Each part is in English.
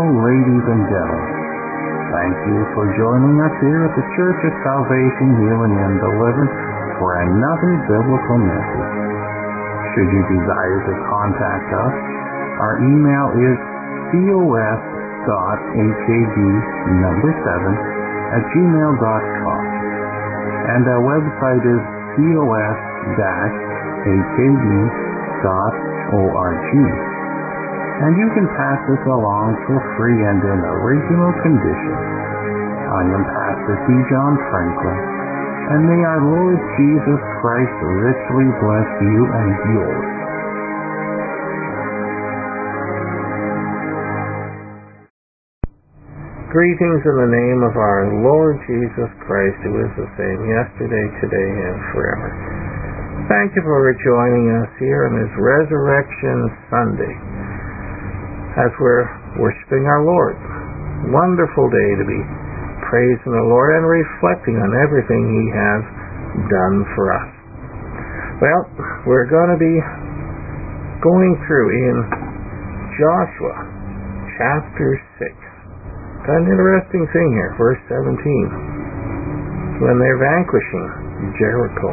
ladies and gentlemen. Thank you for joining us here at the Church of Salvation, Healing, and Deliverance for another biblical message. Should you desire to contact us, our email is cos.hab7@gmail.com, and our website is cos-hab.org. And you can pass this along for free and in original condition. I am Pastor T. John Franklin, and may our Lord Jesus Christ richly bless you and yours. Greetings in the name of our Lord Jesus Christ, who is the same yesterday, today, and forever. Thank you for joining us here on this Resurrection Sunday as we're worshiping our Lord. Wonderful day to be praising the Lord and reflecting on everything He has done for us. Well, we're going to be going through in Joshua chapter 6. Got an interesting thing here, verse 17. When they're vanquishing Jericho.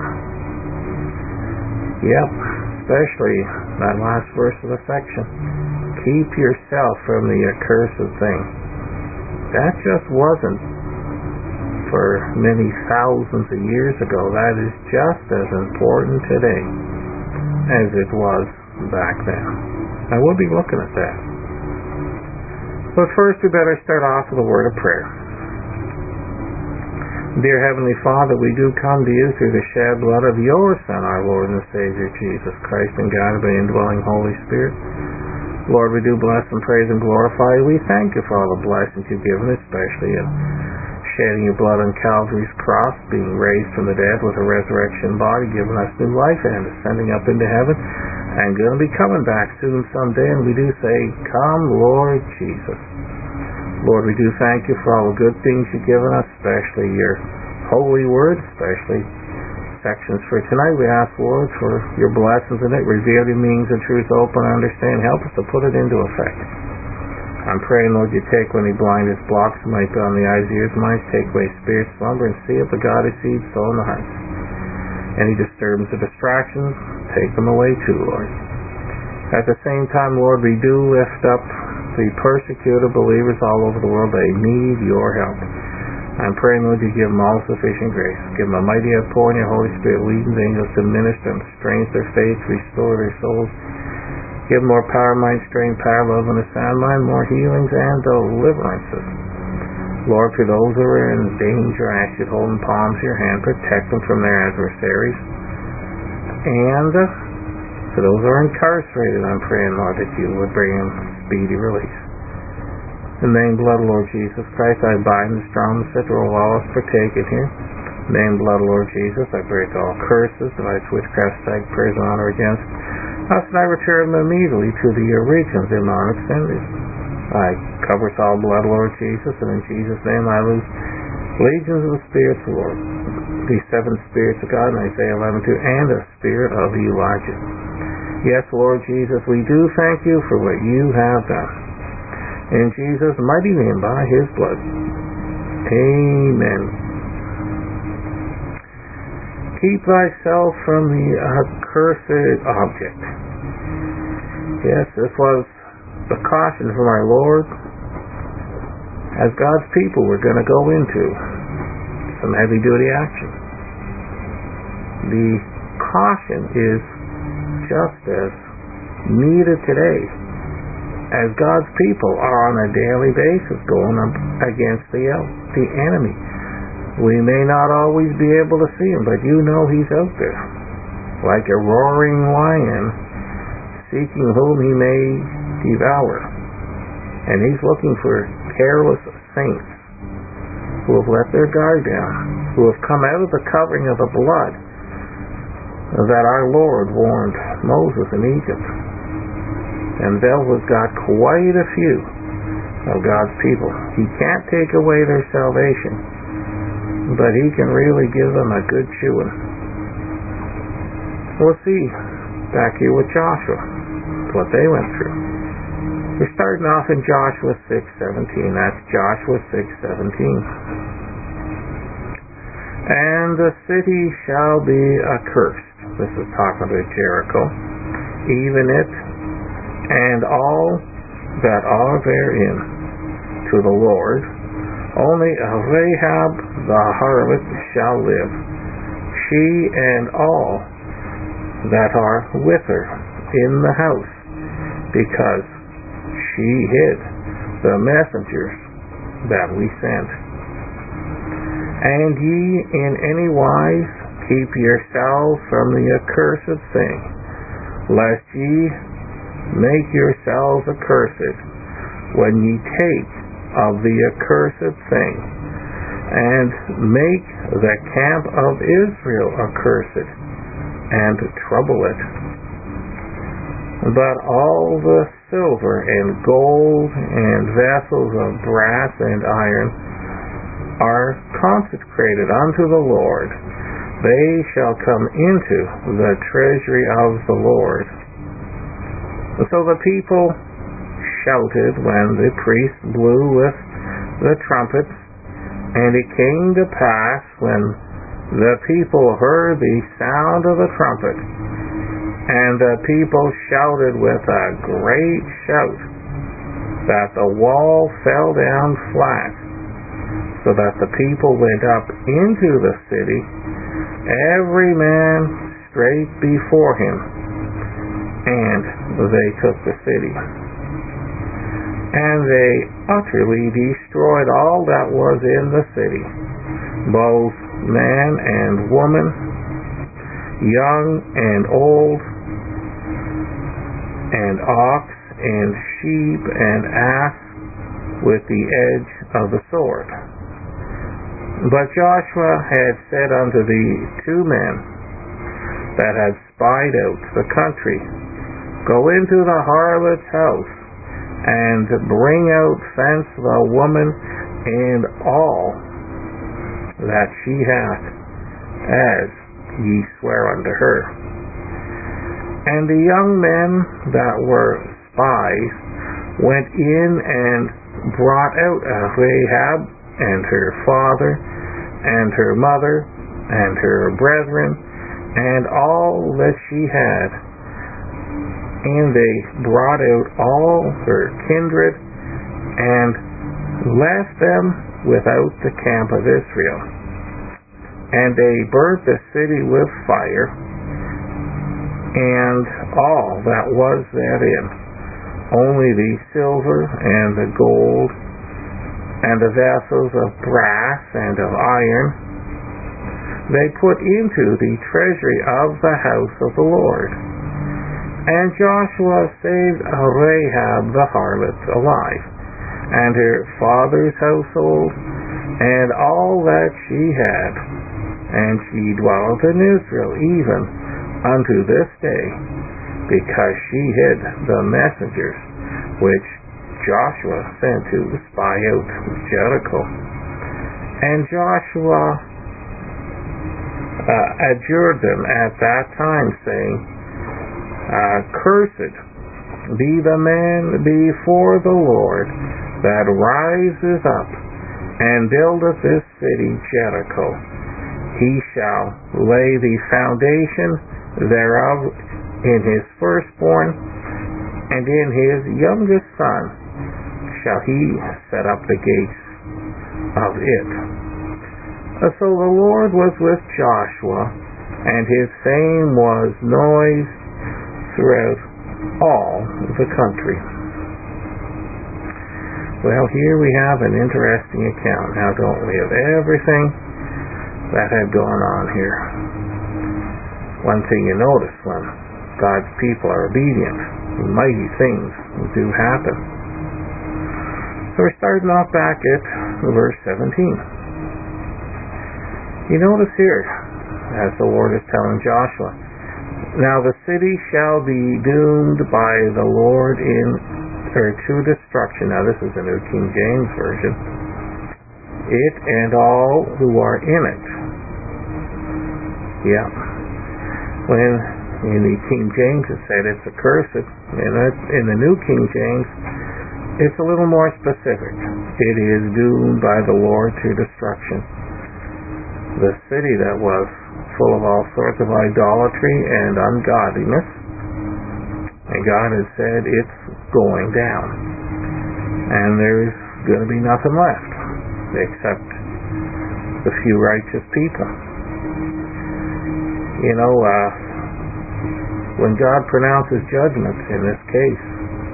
Yep, especially that last verse of the section. Keep yourself from the accursed thing. That just wasn't for many thousands of years ago. That is just as important today as it was back then. And we'll be looking at that. But first we better start off with a word of prayer. Dear Heavenly Father, we do come to you through the shed blood of your Son, our Lord and Savior, Jesus Christ, and guided by the indwelling Holy Spirit. Lord, we do bless and praise and glorify you. We thank you for all the blessings you've given, especially in shedding your blood on Calvary's cross, being raised from the dead with a resurrection body, giving us new life and ascending up into heaven, and going to be coming back soon someday. And we do say, come, Lord Jesus. Lord, we do thank you for all the good things you've given us, especially your holy word, especially sections for tonight. We ask, Lord, for your blessings in it. Reveal your meanings and truth, open and understand. Help us to put it into effect. I'm praying, Lord, you take any blindness, blocks might be on the eyes, ears, minds, take away spirit, slumber, and see if the godly seed sow in the hearts. Any disturbance or distractions, take them away too, Lord. At the same time, Lord, we do lift up the persecuted believers all over the world. They need your help. I'm praying, Lord, you give them all sufficient grace. Give them a mighty outpouring of your Holy Spirit, leading the angels to minister and strengthen their faith, restore their souls. Give them more power, mind, strength, power, love, and a sound mind, more healings and deliverances. Lord, for those who are in danger, I ask you to hold in palms of your hand, protect them from their adversaries. And for those who are incarcerated, I'm praying, Lord, that you would bring them speedy release. In the name, blood, Lord Jesus Christ, I bind the strong, the sick, or all us partake in here. In the name, blood, Lord Jesus, I break all curses, device, witchcraft, sight, prayers, and honor against us, and I return them immediately to the original demonic senders. I cover us all, blood, Lord Jesus, and in Jesus' name I loose legions of the spirits, Lord. These 7 spirits of God in Isaiah 11:2, and the spirit of Elijah. Yes, Lord Jesus, we do thank you for what you have done. In Jesus' mighty name, by his blood. Amen. Keep thyself from the accursed object. Yes, this was the caution from our Lord. As God's people, we're going to go into some heavy-duty action. The caution is just as needed today as God's people are on a daily basis going up against the enemy. We may not always be able to see him, but you know he's out there. Like a roaring lion, seeking whom he may devour. And he's looking for careless saints who have let their guard down, who have come out of the covering of the blood that our Lord warned Moses in Egypt. And Bel has got quite a few of God's people. He can't take away their salvation, but he can really give them a good chewing. We'll see back here with Joshua what they went through. We're starting off in Joshua 6:17. That's Joshua 6:17. And the city shall be accursed. This is talking about Jericho. Even it and all that are therein to the Lord. Only Rahab the harlot shall live, she and all that are with her in the house, because she hid the messengers that we sent. And ye in any wise keep yourselves from the accursed thing, lest ye make yourselves accursed when ye take of the accursed thing, and make the camp of Israel accursed, and trouble it. But all the silver and gold and vessels of brass and iron are consecrated unto the Lord. They shall come into the treasury of the Lord. So the people shouted when the priest blew with the trumpets, and it came to pass when the people heard the sound of the trumpet, and the people shouted with a great shout, that the wall fell down flat, so that the people went up into the city, every man straight before him, and they took the city. And they utterly destroyed all that was in the city, both man and woman, young and old, and ox and sheep and ass, with the edge of the sword. But Joshua had said unto the two men that had spied out the country, Go into the harlot's house, and bring out thence the woman and all that she hath, as ye swear unto her. And the young men that were spies went in and brought out Rahab and her father and her mother and her brethren and all that she had. And they brought out all her kindred and left them without the camp of Israel. And they burnt the city with fire, and all that was therein, only the silver and the gold and the vessels of brass and of iron they put into the treasury of the house of the Lord. And Joshua saved Rahab the harlot alive, and her father's household, and all that she had. And she dwelleth in Israel even unto this day, because she hid the messengers which Joshua sent to spy out Jericho. And Joshua adjured them at that time, saying, Cursed be the man before the Lord that rises up and buildeth this city Jericho. He shall lay the foundation thereof in his firstborn, and in his youngest son shall he set up the gates of it. So the Lord was with Joshua, and his fame was noised throughout all the country. Well, here we have an interesting account, now don't we, of everything that had gone on here. One thing you notice, when God's people are obedient, mighty things do happen. So we're starting off back at verse 17. You notice here, as the Lord is telling Joshua, Now the city shall be doomed by the Lord to destruction. Now this is the New King James Version. It and all who are in it. Yeah. When in the King James it said it's accursed. In the New King James it's a little more specific. It is doomed by the Lord to destruction. The city that was full of all sorts of idolatry and ungodliness, and God has said it's going down. And there's going to be nothing left except the few righteous people. When God pronounces judgment in this case,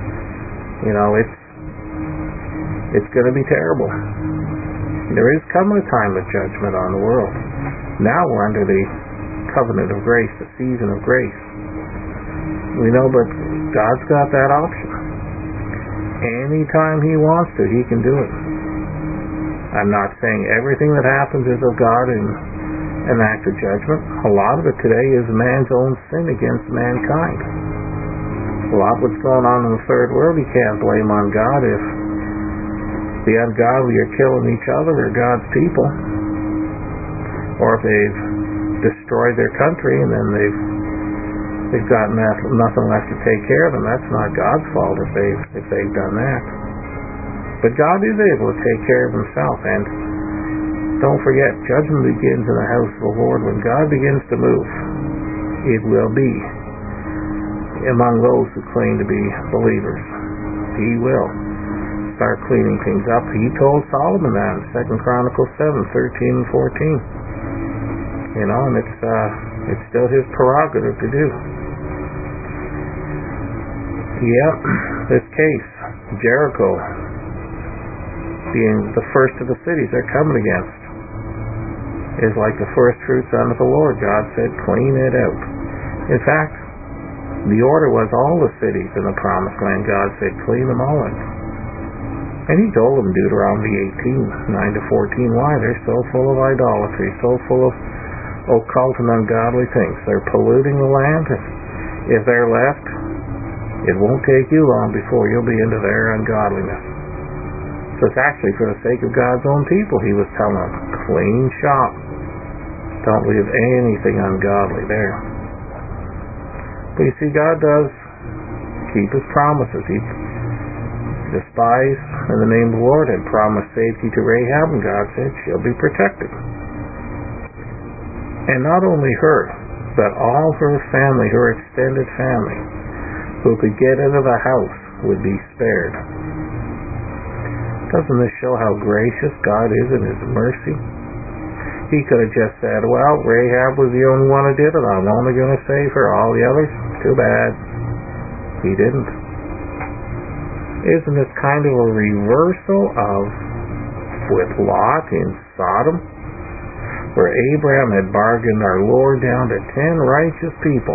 it's going to be terrible. There is coming a time of judgment on the world. Now we're under the covenant of grace, the season of grace. We know, but God's got that option. Anytime He wants to, He can do it. I'm not saying everything that happens is of God in an act of judgment. A lot of it today is man's own sin against mankind. A lot of what's going on in the third world, you can't blame on God if the ungodly are killing each other or God's people, or if they've destroyed their country and then they've got nothing left to take care of them. That's not God's fault if they've done that. But God is able to take care of Himself, and don't forget, judgment begins in the house of the Lord. When God begins to move, it will be among those who claim to be believers. He will start cleaning things up. He told Solomon that in 2 Chronicles 7:13 and 14. And it's still his prerogative to do. This case, Jericho being the first of the cities they're coming against, is like the first fruits unto the Lord. God said, clean it out. In fact, the order was all the cities in the promised land. God said, clean them all out. And He told them, Deuteronomy 18:9-14, why? They're so full of idolatry, so full of occult and ungodly things. They're polluting the land. If they're left, it won't take you long before you'll be into their ungodliness. So it's actually for the sake of God's own people. He was telling them, clean shop. Don't leave anything ungodly there. But you see, God does keep His promises. The spies in the name of the Lord had promised safety to Rahab, and God said she'll be protected. And not only her, but all her family, her extended family, who could get into the house would be spared. Doesn't this show how gracious God is in His mercy? He could have just said, well, Rahab was the only one who did it. I'm only going to save her. All the others, too bad. He didn't. Isn't this kind of a reversal of with Lot in Sodom, where Abraham had bargained our Lord down to 10 righteous people?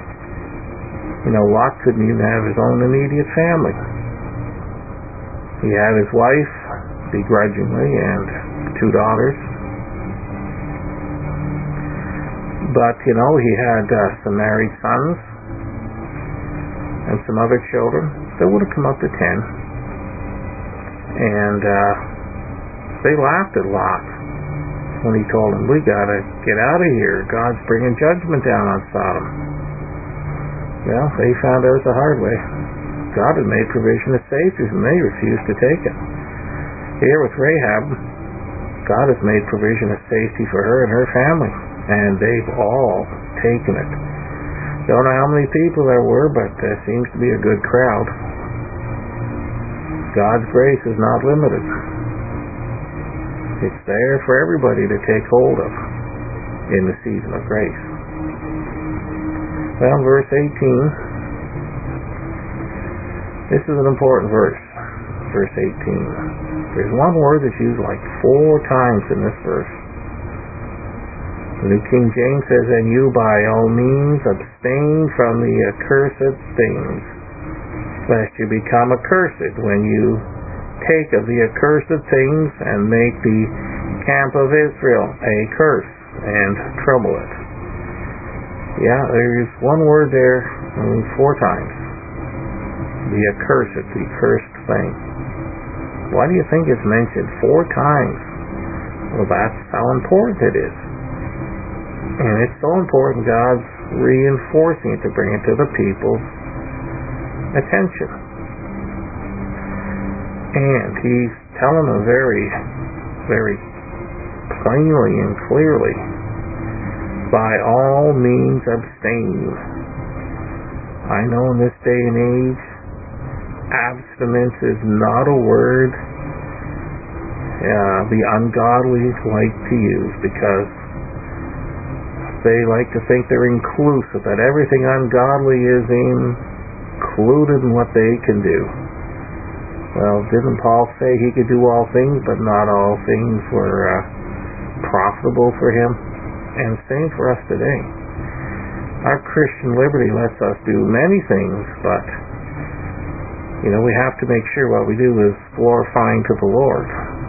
Lot couldn't even have his own immediate family. He had his wife, begrudgingly, and 2 daughters. But, he had some married sons and some other children. That would have come up to 10. And they laughed at Lot when he told them, we got to get out of here. God's bringing judgment down on Sodom. Well, they found out the hard way. God had made provision of safety, and they refused to take it. Here with Rahab, God has made provision of safety for her and her family, and they've all taken it. Don't know how many people there were, but there seems to be a good crowd. God's grace is not limited. It's there for everybody to take hold of in the season of grace. Well, verse 18. This is an important verse. Verse 18. There's one word that's used like 4 times in this verse. The New King James says, and you by all means abstain from the accursed things, lest you become accursed when you take of the accursed things and make the camp of Israel a curse and trouble it. There's one word there 4 times. The accursed, the cursed thing. Why do you think it's mentioned 4 times? Well, that's how important it is. And it's so important, God's reinforcing it to bring it to the people's attention. And he's telling them very, very plainly and clearly, by all means abstain. I know in this day and age, abstinence is not a word the ungodly like to use, because they like to think they're inclusive, that everything ungodly is included in what they can do. Well, didn't Paul say he could do all things, but not all things were profitable for him? And same for us today. Our Christian liberty lets us do many things, but we have to make sure what we do is glorifying to the Lord.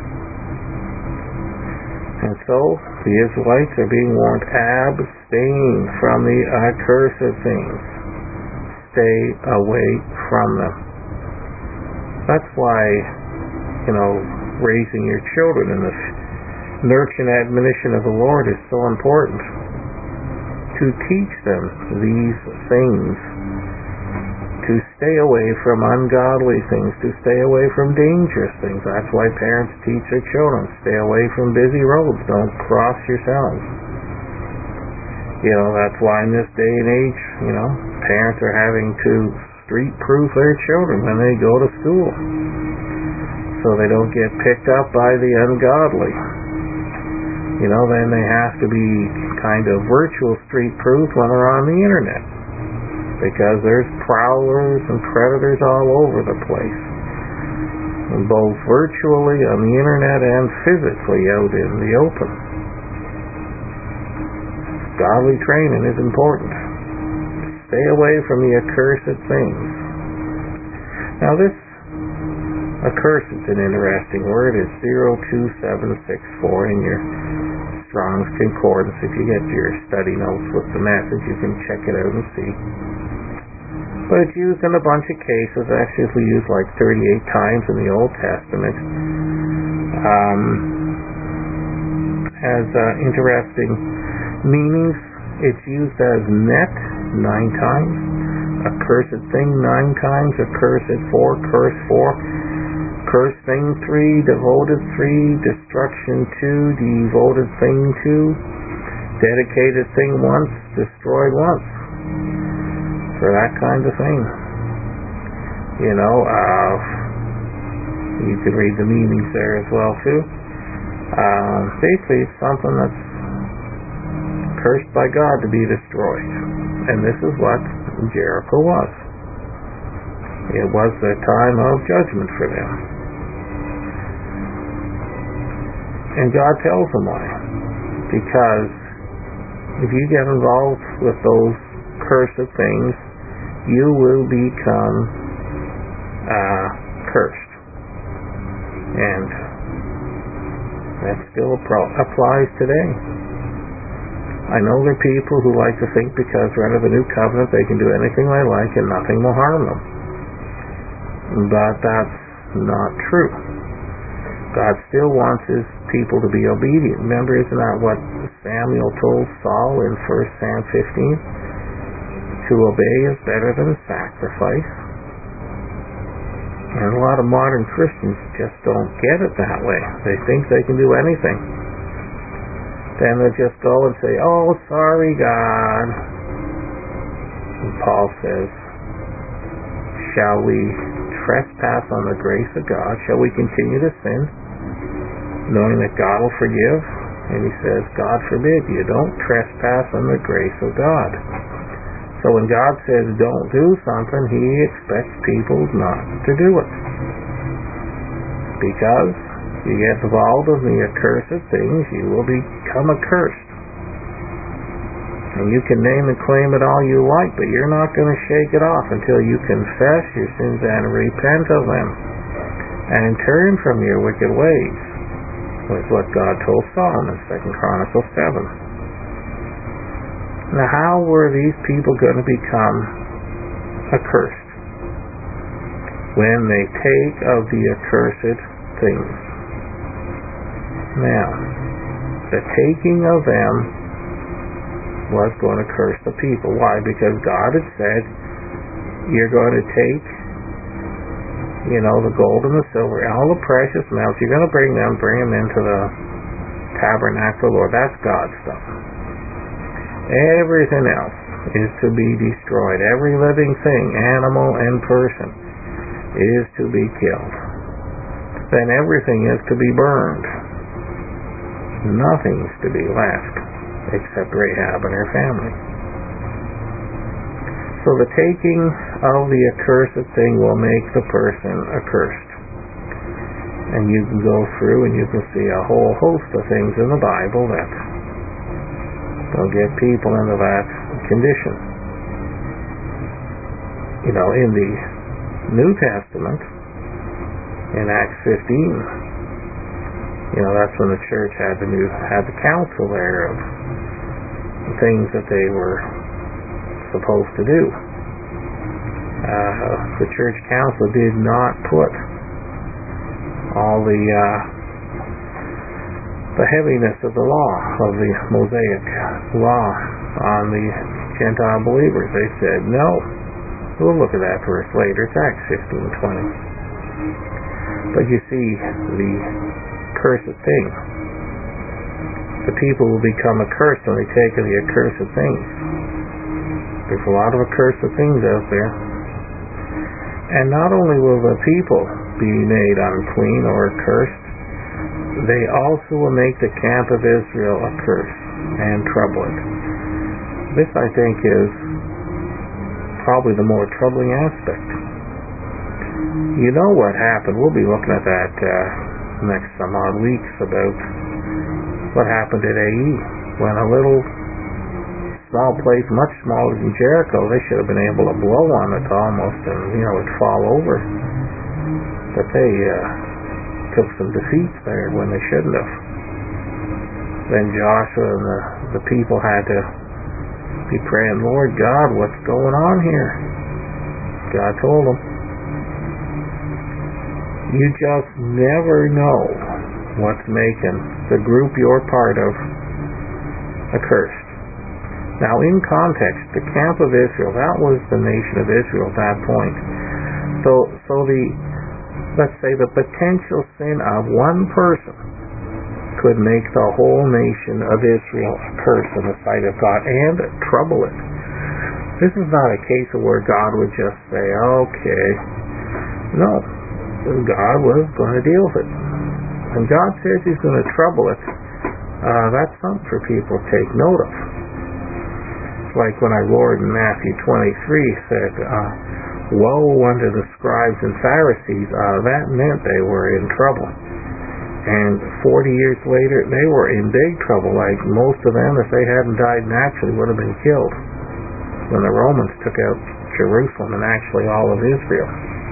And so the Israelites are being warned, abstain from the accursed things. Stay away from them. That's why, raising your children in the nurture and admonition of the Lord is so important. To teach them these things, to stay away from ungodly things, to stay away from dangerous things. That's why parents teach their children, stay away from busy roads, don't cross yourselves. That's why in this day and age, parents are having to street-proof their children when they go to school, so they don't get picked up by the ungodly. Then they have to be kind of virtual street-proof when they're on the internet, because there's prowlers and predators all over the place, both virtually on the internet and physically out in the open. Godly training is important. Stay away from the accursed things. Now this accursed is an interesting word. It's 02764 in your Strong's Concordance. If you get your study notes with the message, you can check it out and see. But it's used in a bunch of cases. Actually, it's used like 38 times in the Old Testament. Has interesting meanings. It's used as net 9 times, accursed thing 9 times, accursed 4, curse 4, cursed thing 3, devoted 3, destruction 2, devoted thing 2, dedicated thing once, destroyed once. For that kind of thing. You can read the meanings there as well too. Basically, it's something that's cursed by God to be destroyed. And this is what Jericho was. It was the time of judgment for them. And God tells them why. Because if you get involved with those cursed things, you will become cursed. And that still applies today. I know there are people who like to think because they're under the new covenant they can do anything they like and nothing will harm them. But that's not true. God still wants his people to be obedient. Remember, isn't that what Samuel told Saul in 1 Sam 15? To obey is better than sacrifice. And a lot of modern Christians just don't get it that way. They think they can do anything. Then they'll just go and say, "Oh, sorry, God." And Paul says, shall we trespass on the grace of God? Shall we continue to sin, knowing that God will forgive? And he says, God forbid, you don't trespass on the grace of God. So when God says don't do something, he expects people not to do it. Because you get involved in the accursed things, you will become accursed. And you can name and claim it all you like, but you're not going to shake it off until you confess your sins and repent of them and turn from your wicked ways. That's what God told Solomon in 2 Chronicles 7. Now, how were these people going to become accursed? When they take of the accursed things. Now, the taking of them was going to curse the people. Why? Because God had said, you're going to take the gold and the silver, all the precious metals, you're going to bring them into the tabernacle, Lord. That's God's stuff. Everything else is to be destroyed. Every living thing, animal and person, is to be killed. Then everything is to be burned. Nothing is to be left except Rahab and her family. So the taking of the accursed thing will make the person accursed. And you can go through and you can see a whole host of things in the Bible that will get people into that condition. In the New Testament, in Acts 15, that's when the church had the council there of the things that they were supposed to do. The church council did not put all the heaviness of the law, of the Mosaic law, on the Gentile believers. They said, no. We'll look at that verse later. It's Acts 15:20. But you see, the accursed thing, the people will become accursed when they take of the accursed things. There's a lot of accursed things out there. And not only will the people be made unclean or accursed, they also will make the camp of Israel accursed and trouble it. This, I think, is probably the more troubling aspect. You know what happened. We'll be looking at that next some odd weeks about what happened at AE when a little small place, much smaller than Jericho, they should have been able to blow on it almost and it'd fall over. But they took some defeats there when they shouldn't have. Then Joshua and the people had to be praying, Lord God, what's going on here? God told them. You just never know what's making the group you're part of accursed. Now, in context, the camp of Israel, that was the nation of Israel at that point. So let's say the potential sin of one person could make the whole nation of Israel accursed in the sight of God and trouble it. This is not a case of where God would just say, okay. No, God was going to deal with it. When God says He's going to trouble it, that's something for people to take note of. It's like when our Lord in Matthew 23 said, woe unto the scribes and Pharisees, that meant they were in trouble. And 40 years later, they were in big trouble. Like most of them, if they hadn't died naturally, would have been killed when the Romans took out Jerusalem and actually all of Israel.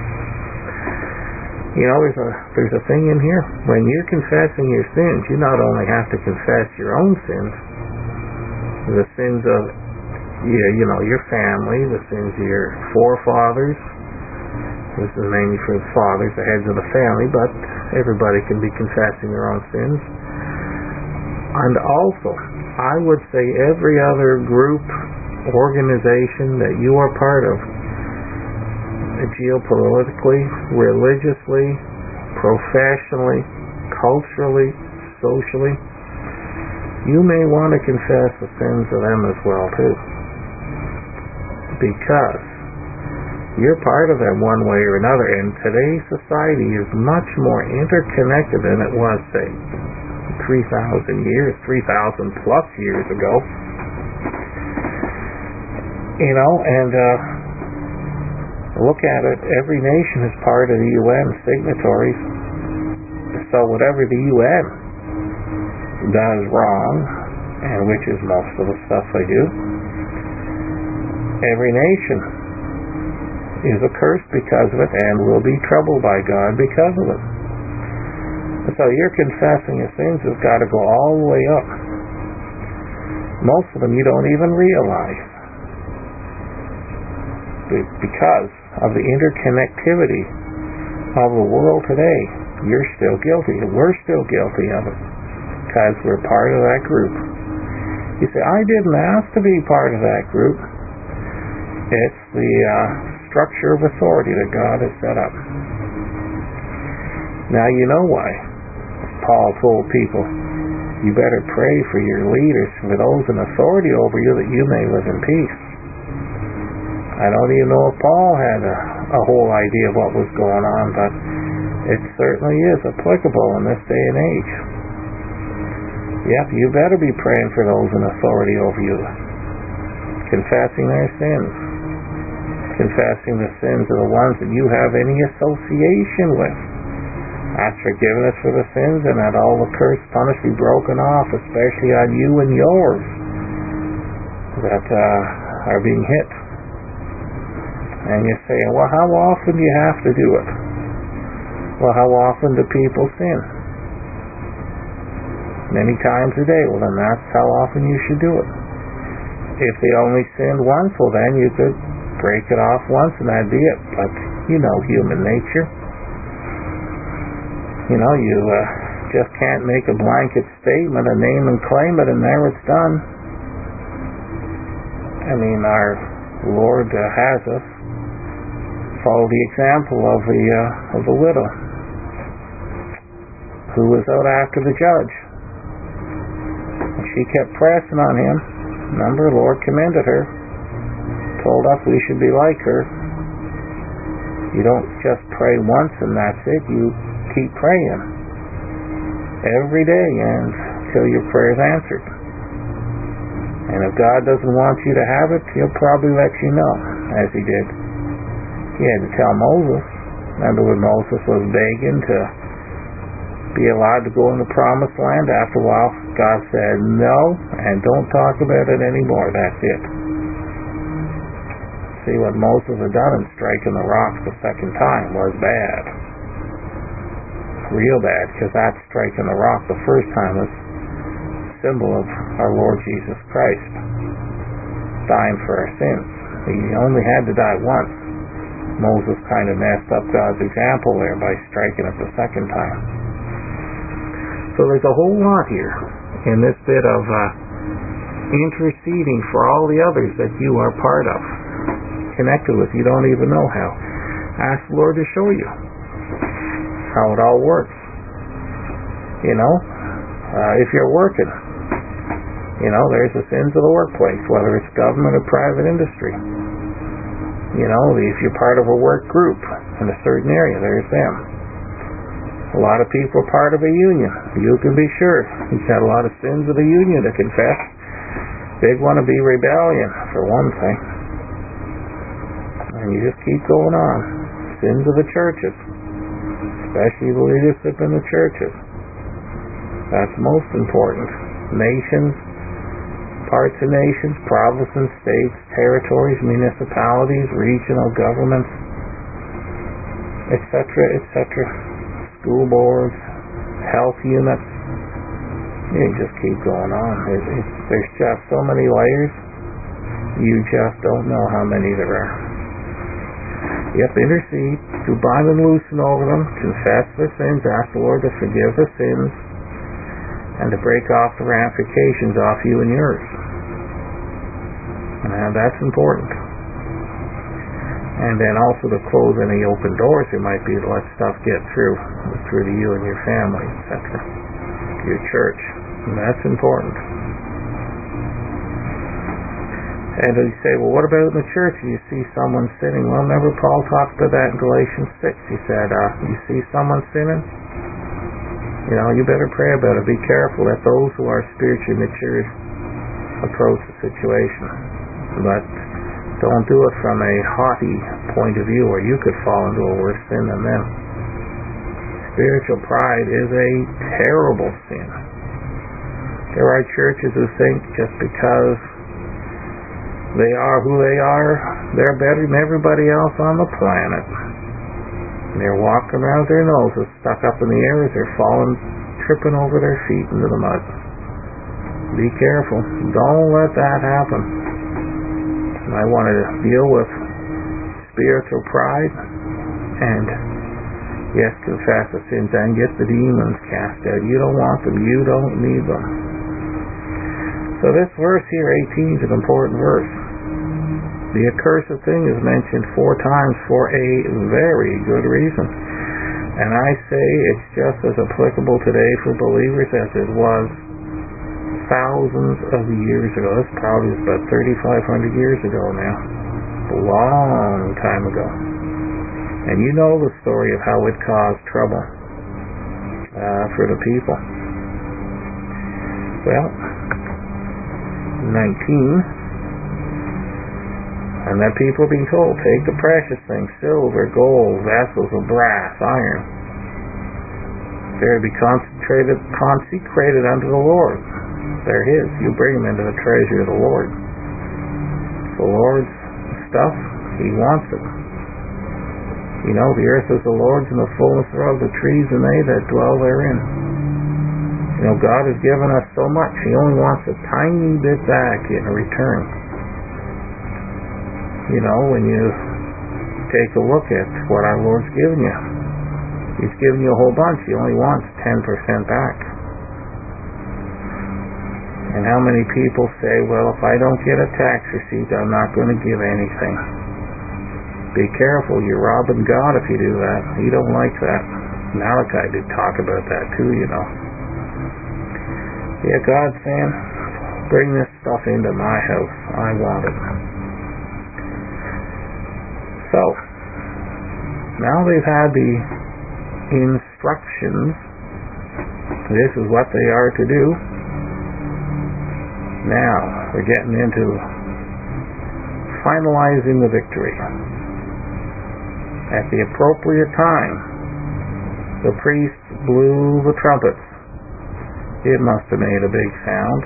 There's a thing in here. When you're confessing your sins, you not only have to confess your own sins, the sins of your family, the sins of your forefathers. This is mainly for the fathers, the heads of the family, but everybody can be confessing their own sins. And also, I would say every other group, organization that you are part of, geopolitically, religiously, professionally, culturally, socially, you may want to confess the sins of them as well too. Because you're part of them one way or another, and today's society is much more interconnected than it was, say, 3,000 plus years ago. Look at it, every nation is part of the UN signatories. So whatever the UN does wrong, and which is most of the stuff they do, every nation is accursed because of it and will be troubled by God because of it. So your confessing your sins has got to go all the way up. Most of them you don't even realize. Because of the interconnectivity of the world today, you're still guilty. We're still guilty of it because we're part of that group. You say, I didn't ask to be part of that group. It's the structure of authority that God has set up. Now you know why Paul told people, you better pray for your leaders, for those in authority over you, that you may live in peace. I don't even know if Paul had a whole idea of what was going on, but it certainly is applicable in this day and age. Yep, you better be praying for those in authority over you, confessing their sins, confessing the sins of the ones that you have any association with. Ask forgiveness for the sins, and that all the curse punish be broken off, especially on you and yours that are being hit. And you say, well, how often do you have to do it? Well, how often do people sin? Many times a day. Well, then that's how often you should do it. If they only sinned once, well, then you could break it off once and that'd be it. But, you know, human nature. You know, you just can't make a blanket statement, a name and claim it, and there it's done. I mean, our Lord has us follow the example of the widow who was out after the judge. And she kept pressing on him. Remember, the Lord commended her, told us we should be like her. You don't just pray once and that's it. You keep praying every day until your prayer is answered. And if God doesn't want you to have it, He'll probably let you know, as He did. He had to tell Moses. Remember when Moses was begging to be allowed to go in the promised land? After a while, God said, no, and don't talk about it anymore. That's it. See, what Moses had done in striking the rock the second time was bad. Real bad, because that striking the rock the first time was a symbol of our Lord Jesus Christ dying for our sins. He only had to die once. Moses kind of messed up God's example there by striking it the second time. So there's a whole lot here in this bit of interceding for all the others that you are part of, connected with. You don't even know how. Ask the Lord to show you how it all works. You know, if you're working, you know, there's the sins of the workplace, whether it's government or private industry. You know, if you're part of a work group in a certain area, there's them. A lot of people are part of a union. You can be sure you've got a lot of sins of the union to confess. Big one to be rebellion, for one thing. And you just keep going on. Sins of the churches, especially the leadership in the churches. That's most important. Nations, parts of nations, provinces, states, territories, municipalities, regional governments, etc., etc., school boards, health units. You just keep going on. There's just so many layers. You just don't know how many there are. You have to intercede, to bind and loosen over them, confess their sins, ask the Lord to forgive the sins, and to break off the ramifications off you and yours. And that's important. And then also to close any open doors there might be to let stuff get through to you and your family, etc., your church. And that's important. And you say, well, what about in the church? You see someone sinning. Well, remember Paul talked about that in Galatians 6. He said, you see someone sinning? You know, you better pray about it. Be careful that those who are spiritually mature approach the situation. But don't do it from a haughty point of view, or you could fall into a worse sin than them. Spiritual pride is a terrible sin. There are churches who think just because they are who they are, they're better than everybody else on the planet. They're walking around with their noses stuck up in the air as they're falling, tripping over their feet into the mud. Be careful. Don't let that happen. And I want to deal with spiritual pride and, yes, confess the sins and get the demons cast out. You don't want them. You don't need them. So this verse here, 18, is an important verse. The accursed thing is mentioned 4 times for a very good reason. And I say it's just as applicable today for believers as it was thousands of years ago. This probably is about 3,500 years ago now. A long time ago. And you know the story of how it caused trouble for the people. Well, 19. And that people being told, take the precious things, silver, gold, vessels of brass, iron. They're to be consecrated unto the Lord. They're His. You bring them into the treasury of the Lord. The Lord's stuff, He wants it. You know, the earth is the Lord's and the fullness thereof, the trees and they that dwell therein. You know, God has given us so much. He only wants a tiny bit back in return. You know, when you take a look at what our Lord's given you, He's given you a whole bunch. He only wants 10% back. And how many people say, well, if I don't get a tax receipt, I'm not going to give anything. Be careful, you're robbing God if you do that. He don't like that. Malachi did talk about that too, you know. Yeah, God's saying, bring this stuff into my house. I want it. So, now they've had the instructions. This is what they are to do. Now, we're getting into finalizing the victory. At the appropriate time, the priests blew the trumpets. It must have made a big sound.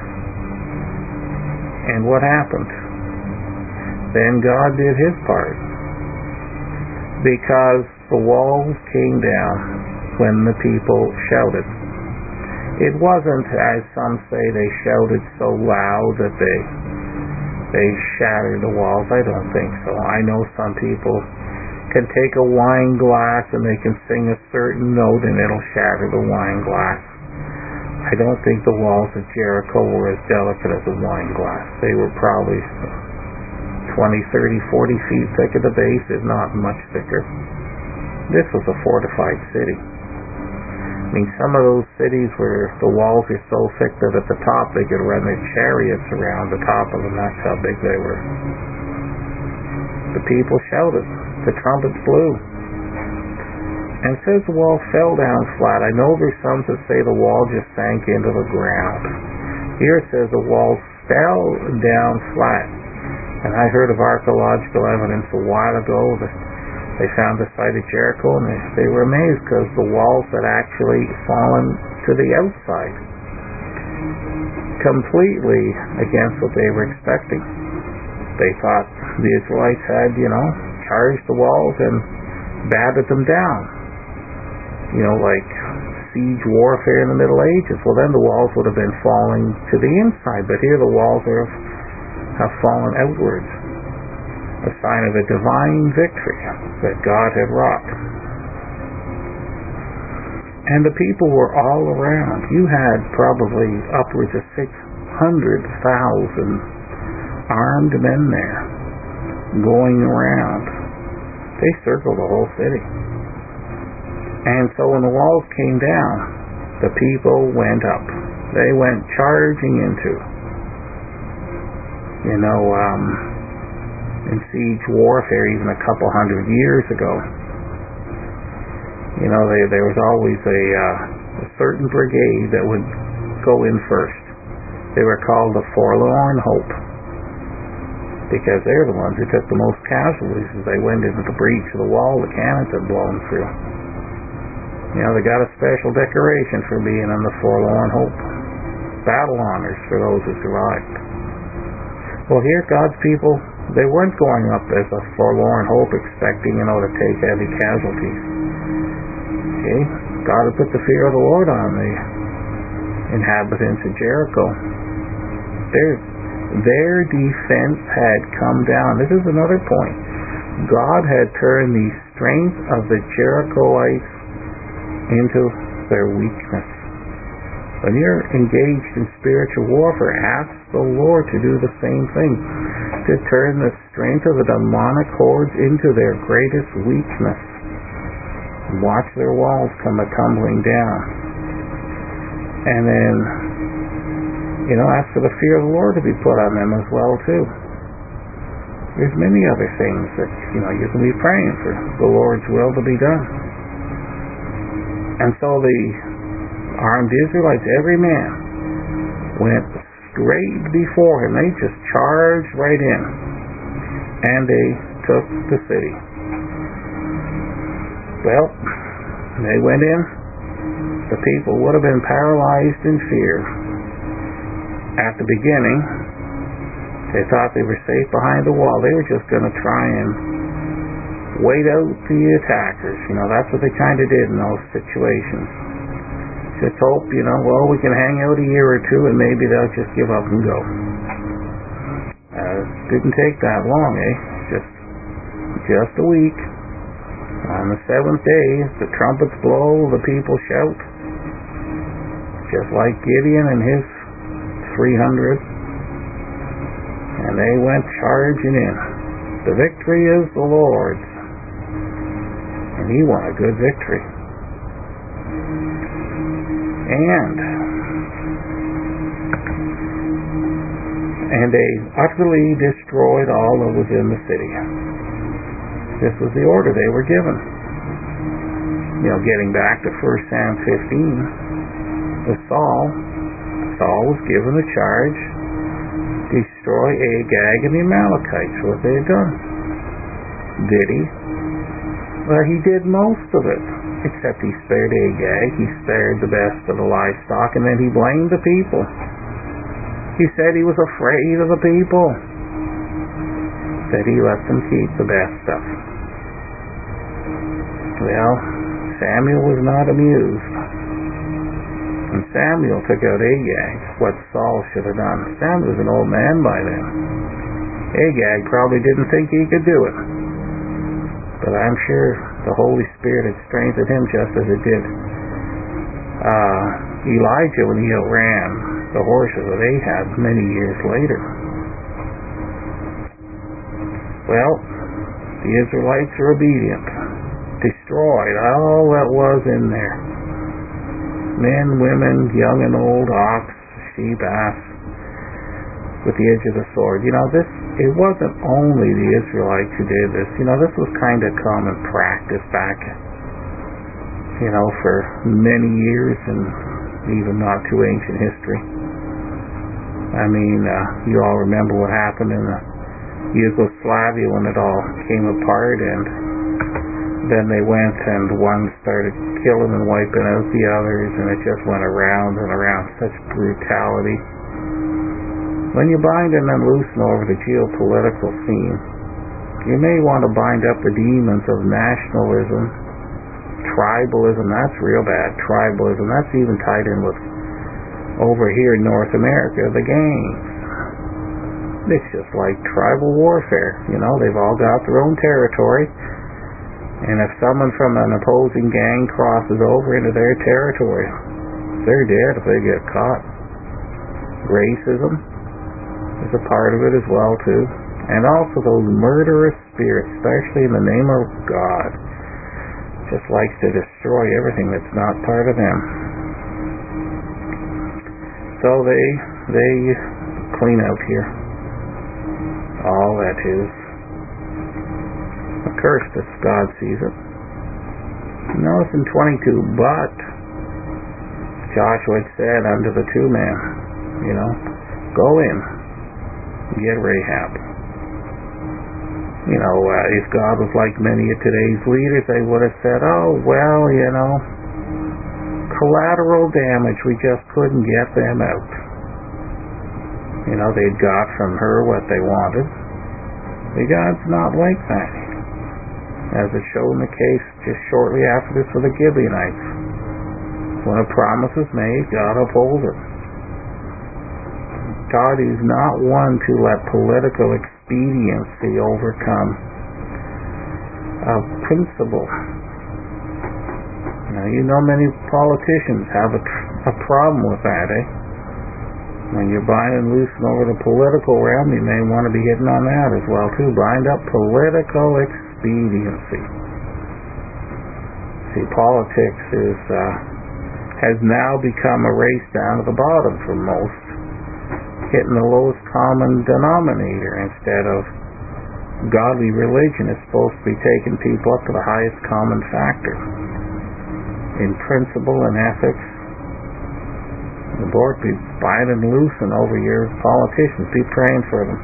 And what happened? Then God did His part. Because the walls came down when the people shouted. It wasn't, as some say, they shouted so loud that they shattered the walls. I don't think so. I know some people can take a wine glass and they can sing a certain note and it'll shatter the wine glass. I don't think the walls of Jericho were as delicate as a wine glass. They were probably 20, 30, 40 feet thick at the base, if not much thicker. This was a fortified city. I mean, some of those cities where the walls are so thick that at the top they could run their chariots around the top of them. That's how big they were. The people shouted. The trumpets blew. And it says the wall fell down flat. I know there's some that say the wall just sank into the ground. Here it says the wall fell down flat. And I heard of archaeological evidence a while ago that they found the site of Jericho, and they were amazed because the walls had actually fallen to the outside, completely against what they were expecting. They thought the Israelites had, charged the walls and battered them down. Like siege warfare in the Middle Ages. Well, then the walls would have been falling to the inside, but here the walls have fallen outwards, a sign of a divine victory that God had wrought. And the people were all around. You had probably upwards of 600,000 armed men there going around. They circled the whole city. And so when the walls came down, the people went up. They went charging into in siege warfare even a couple hundred years ago. There was always a certain brigade that would go in first. They were called the Forlorn Hope because they're the ones who took the most casualties as they went into the breach of the wall the cannons had blown through. They got a special decoration for being in the Forlorn Hope. Battle honors for those who survived. Well, here God's people, they weren't going up as a forlorn hope expecting, to take heavy casualties. Okay? God had put the fear of the Lord on the inhabitants of Jericho. Their defense had come down. This is another point. God had turned the strength of the Jerichoites into their weakness. When you're engaged in spiritual warfare, ask the Lord to do the same thing, to turn the strength of the demonic hordes into their greatest weakness. watch their walls come a-tumbling down. And then, ask for the fear of the Lord to be put on them as well, too. There's many other things that, you can be praying for the Lord's will to be done. And so the armed Israelites, every man, went straight before him. They just charged right in. And they took the city. Well, they went in. The people would have been paralyzed in fear. At the beginning, they thought they were safe behind the wall. They were just going to try and wait out the attackers. That's what they kind of did in those situations. Just hope, we can hang out a year or two and maybe they'll just give up and go. Didn't take that long, Just a week. On the seventh day, the trumpets blow, the people shout. Just like Gideon and his 300. And they went charging in. The victory is the Lord's. And he won a good victory. And they utterly destroyed all that was in the city. This was the order they were given. Getting back to 1 Sam 15, with Saul was given the charge to destroy Agag and the Amalekites, what they had done. Did he? Well, he did most of it, except he spared Agag. He spared the best of the livestock, and then he blamed the people. He said he was afraid of the people, that he let them keep the best stuff. Well, Samuel was not amused. And Samuel took out Agag, what Saul should have done. Samuel was an old man by then. Agag probably didn't think he could do it. But I'm sure the Holy Spirit had strengthened him just as it did Elijah when he outran the horses of Ahab many years later. Well, the Israelites are obedient. Destroyed all that was in there. Men, women, young and old, ox, sheep, ass, with the edge of the sword. It wasn't only the Israelites who did this. This was kind of common practice back, for many years and even not too ancient history. You all remember what happened in Yugoslavia when it all came apart, and then they went and one started killing and wiping out the others, and it just went around and around. Such brutality. When you bind and then loosen over the geopolitical scene, you may want to bind up the demons of nationalism, tribalism. That's real bad. Tribalism. That's even tied in with over here in North America, the gangs. It's just like tribal warfare. They've all got their own territory. And if someone from an opposing gang crosses over into their territory, they're dead if they get caught. Racism is a part of it as well, too. And also those murderous spirits, especially in the name of God, just likes to destroy everything that's not part of them. So they clean out here. All that is accursed as God sees it. Notice in 22, but Joshua said unto the two men, go in, get Rahab. If God was like many of today's leaders, they would have said, collateral damage, we just couldn't get them out. They'd got from her what they wanted. But God's not like that. As is shown in the case just shortly after this with the Gibeonites. When a promise is made, God upholds it. God is not one to let political expediency overcome a principle. Many politicians have a problem with that, When you're binding loose over the political realm, you may want to be hitting on that as well, too. Bind up political expediency. See, politics has now become a race down to the bottom for most, hitting the lowest common denominator instead of godly religion is supposed to be taking people up to the highest common factor in principle and ethics. The Lord be binding and loosing over your politicians. Be praying for them.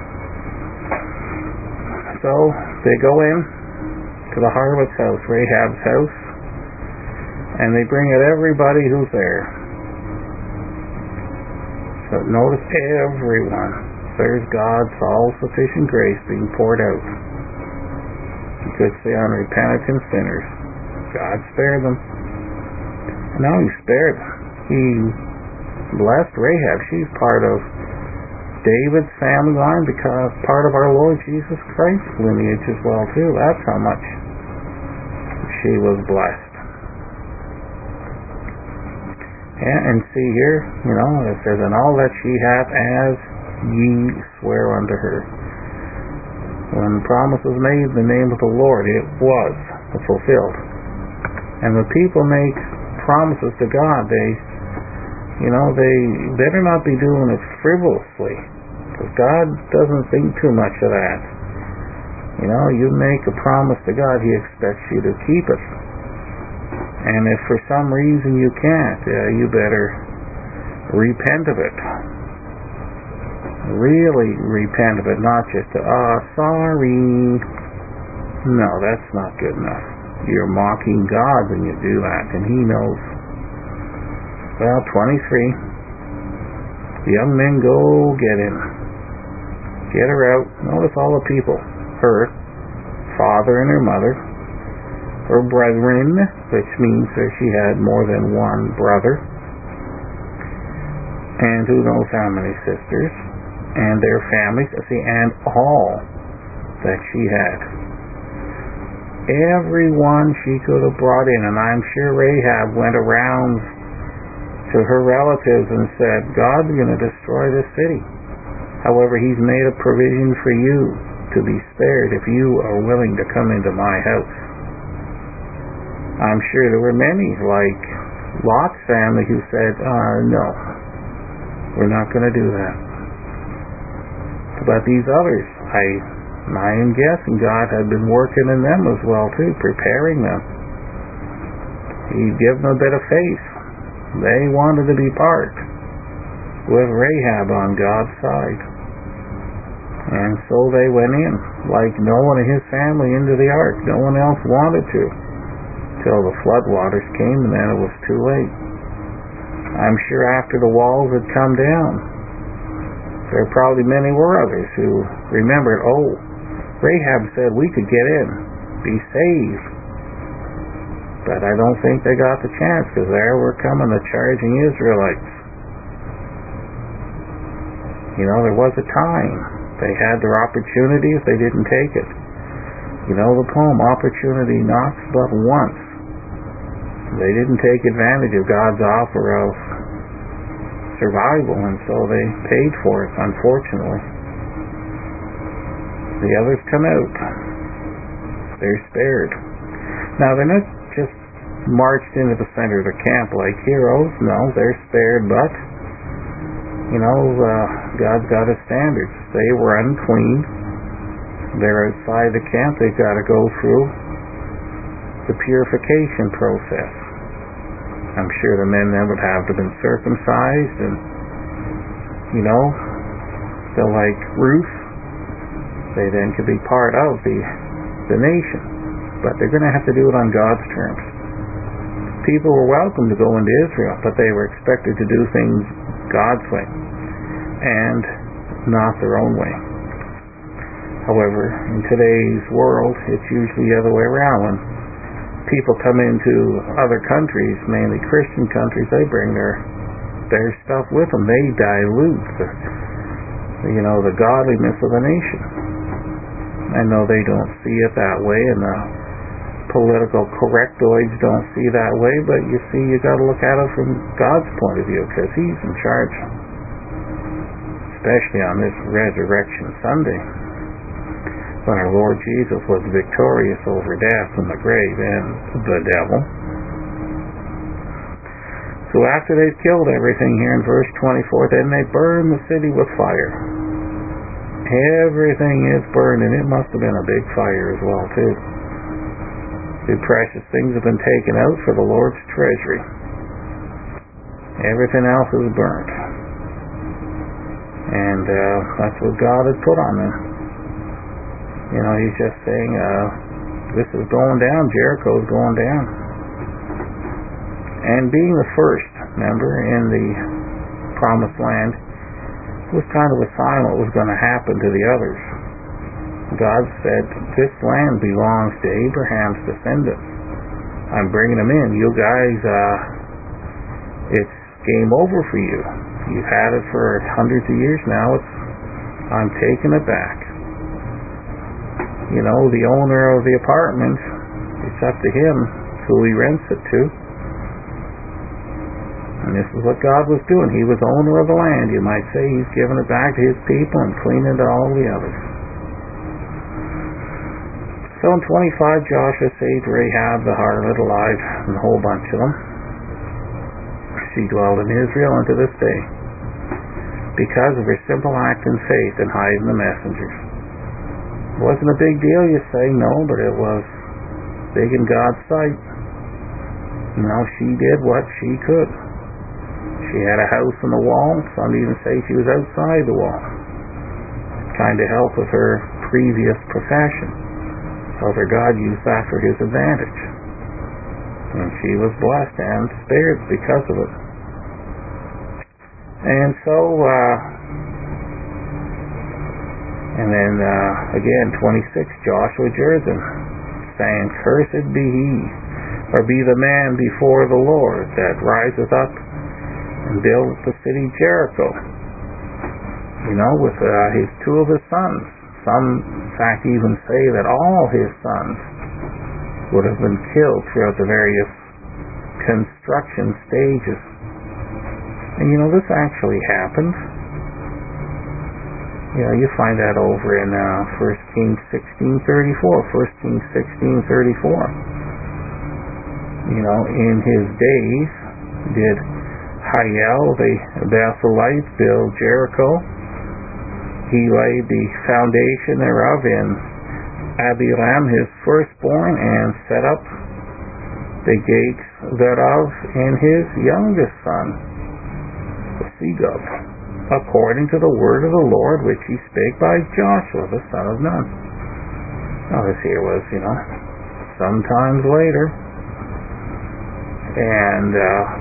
So they go in to the harlot's house, Rahab's house, and they bring out everybody who's there. So notice everyone. There's God's all-sufficient grace being poured out. You could say on repentant sinners. God spared them. And now He spared them. He blessed Rahab. She's part of David's family line because part of our Lord Jesus Christ's lineage as well too. That's how much she was blessed. Yeah, and see here, it says, and all that she hath as ye swear unto her. When the promise was made in the name of the Lord, it was fulfilled. And when people make promises to God, they better not be doing it frivolously, because God doesn't think too much of that. You make a promise to God, He expects you to keep it. And if for some reason you can't, you better repent of it. Really repent of it, not just, sorry. No, that's not good enough. You're mocking God when you do that, and He knows. Well, 23. The young men go get him. Get her out. Notice all the people. Her father and her mother. Her brethren, which means that she had more than one brother. And who knows how many sisters. And their families. And all that she had. Everyone she could have brought in. And I'm sure Rahab went around to her relatives and said, God's going to destroy this city. However, He's made a provision for you to be spared if you are willing to come into my house. I'm sure there were many, like Lot's family, who said, no, we're not going to do that. But these others, I am guessing God had been working in them as well too, preparing them. He'd given them a bit of faith. They wanted to be part with Rahab on God's side. And so they went in, like Noah and his family, into the ark. No one else wanted to, till the flood waters came, and then it was too late. I'm sure after the walls had come down, there probably many were others who remembered, Rahab said we could get in, be saved. But I don't think they got the chance, because there were coming the charging Israelites. There was a time. They had their opportunity if they didn't take it. The poem, opportunity knocks but once. They didn't take advantage of God's offer of survival, and so they paid for it, unfortunately. The others come out. They're spared. Now, they're not just marched into the center of the camp like heroes. No, they're spared, but God's got His standards. They were unclean. They're outside the camp. They've got to go through the purification process. I'm sure the men then would have to have been circumcised, and so like Ruth, they then could be part of the nation. But they're going to have to do it on God's terms. People were welcome to go into Israel, but they were expected to do things God's way and not their own way. However, in today's world, it's usually the other way around. When people come into other countries, mainly Christian countries, they bring their stuff with them. They dilute the godliness of the nation. I know they don't see it that way, and the political correctoids don't see it that way, but you see, you got to look at it from God's point of view, because He's in charge, especially on this Resurrection Sunday. when our Lord Jesus was victorious over death and the grave and the devil. So after they've killed everything here in verse 24, then they burn the city with fire. Everything is burned, and it must have been a big fire as well, too. The precious things have been taken out for the Lord's treasury. Everything else is burnt. And that's what God had put on them. He's just saying, this is going down, Jericho's going down. And being the first, remember, in the promised land, was kind of a sign what was going to happen to the others. God said, this land belongs to Abraham's descendants. I'm bringing them in. You guys, it's game over for you. You've had it for hundreds of years now. I'm taking it back. The owner of the apartment, it's up to him who he rents it to. And this is what God was doing. He was owner of the land. You might say he's giving it back to his people and cleaning it to all the others. So in 25, Joshua saved Rahab the harlot alive, and a whole bunch of them. She dwelled in Israel unto this day, because of her simple act in faith in hiding the messengers. It wasn't a big deal, you say, no, but it was big in God's sight. She did what she could. She had a house on the wall. Some even say she was outside the wall. Kind of helped with her previous profession. However, God used that for his advantage. And she was blessed and spared because of it. And so, again, 26, Joshua Jerzon, saying, Cursed be he, or be the man before the Lord, that riseth up and builds the city Jericho. With his two of his sons. Some, in fact, even say that all his sons would have been killed throughout the various construction stages. And this actually happened. You find that over in 1 Kings 16:34. 1 Kings 16:34. In his days did Hiel the Bethelite build Jericho. He laid the foundation thereof in Abiram his firstborn, and set up the gates thereof in his youngest son, Segub, according to the word of the Lord which he spake by Joshua the son of Nun. Now this here was, sometimes later. And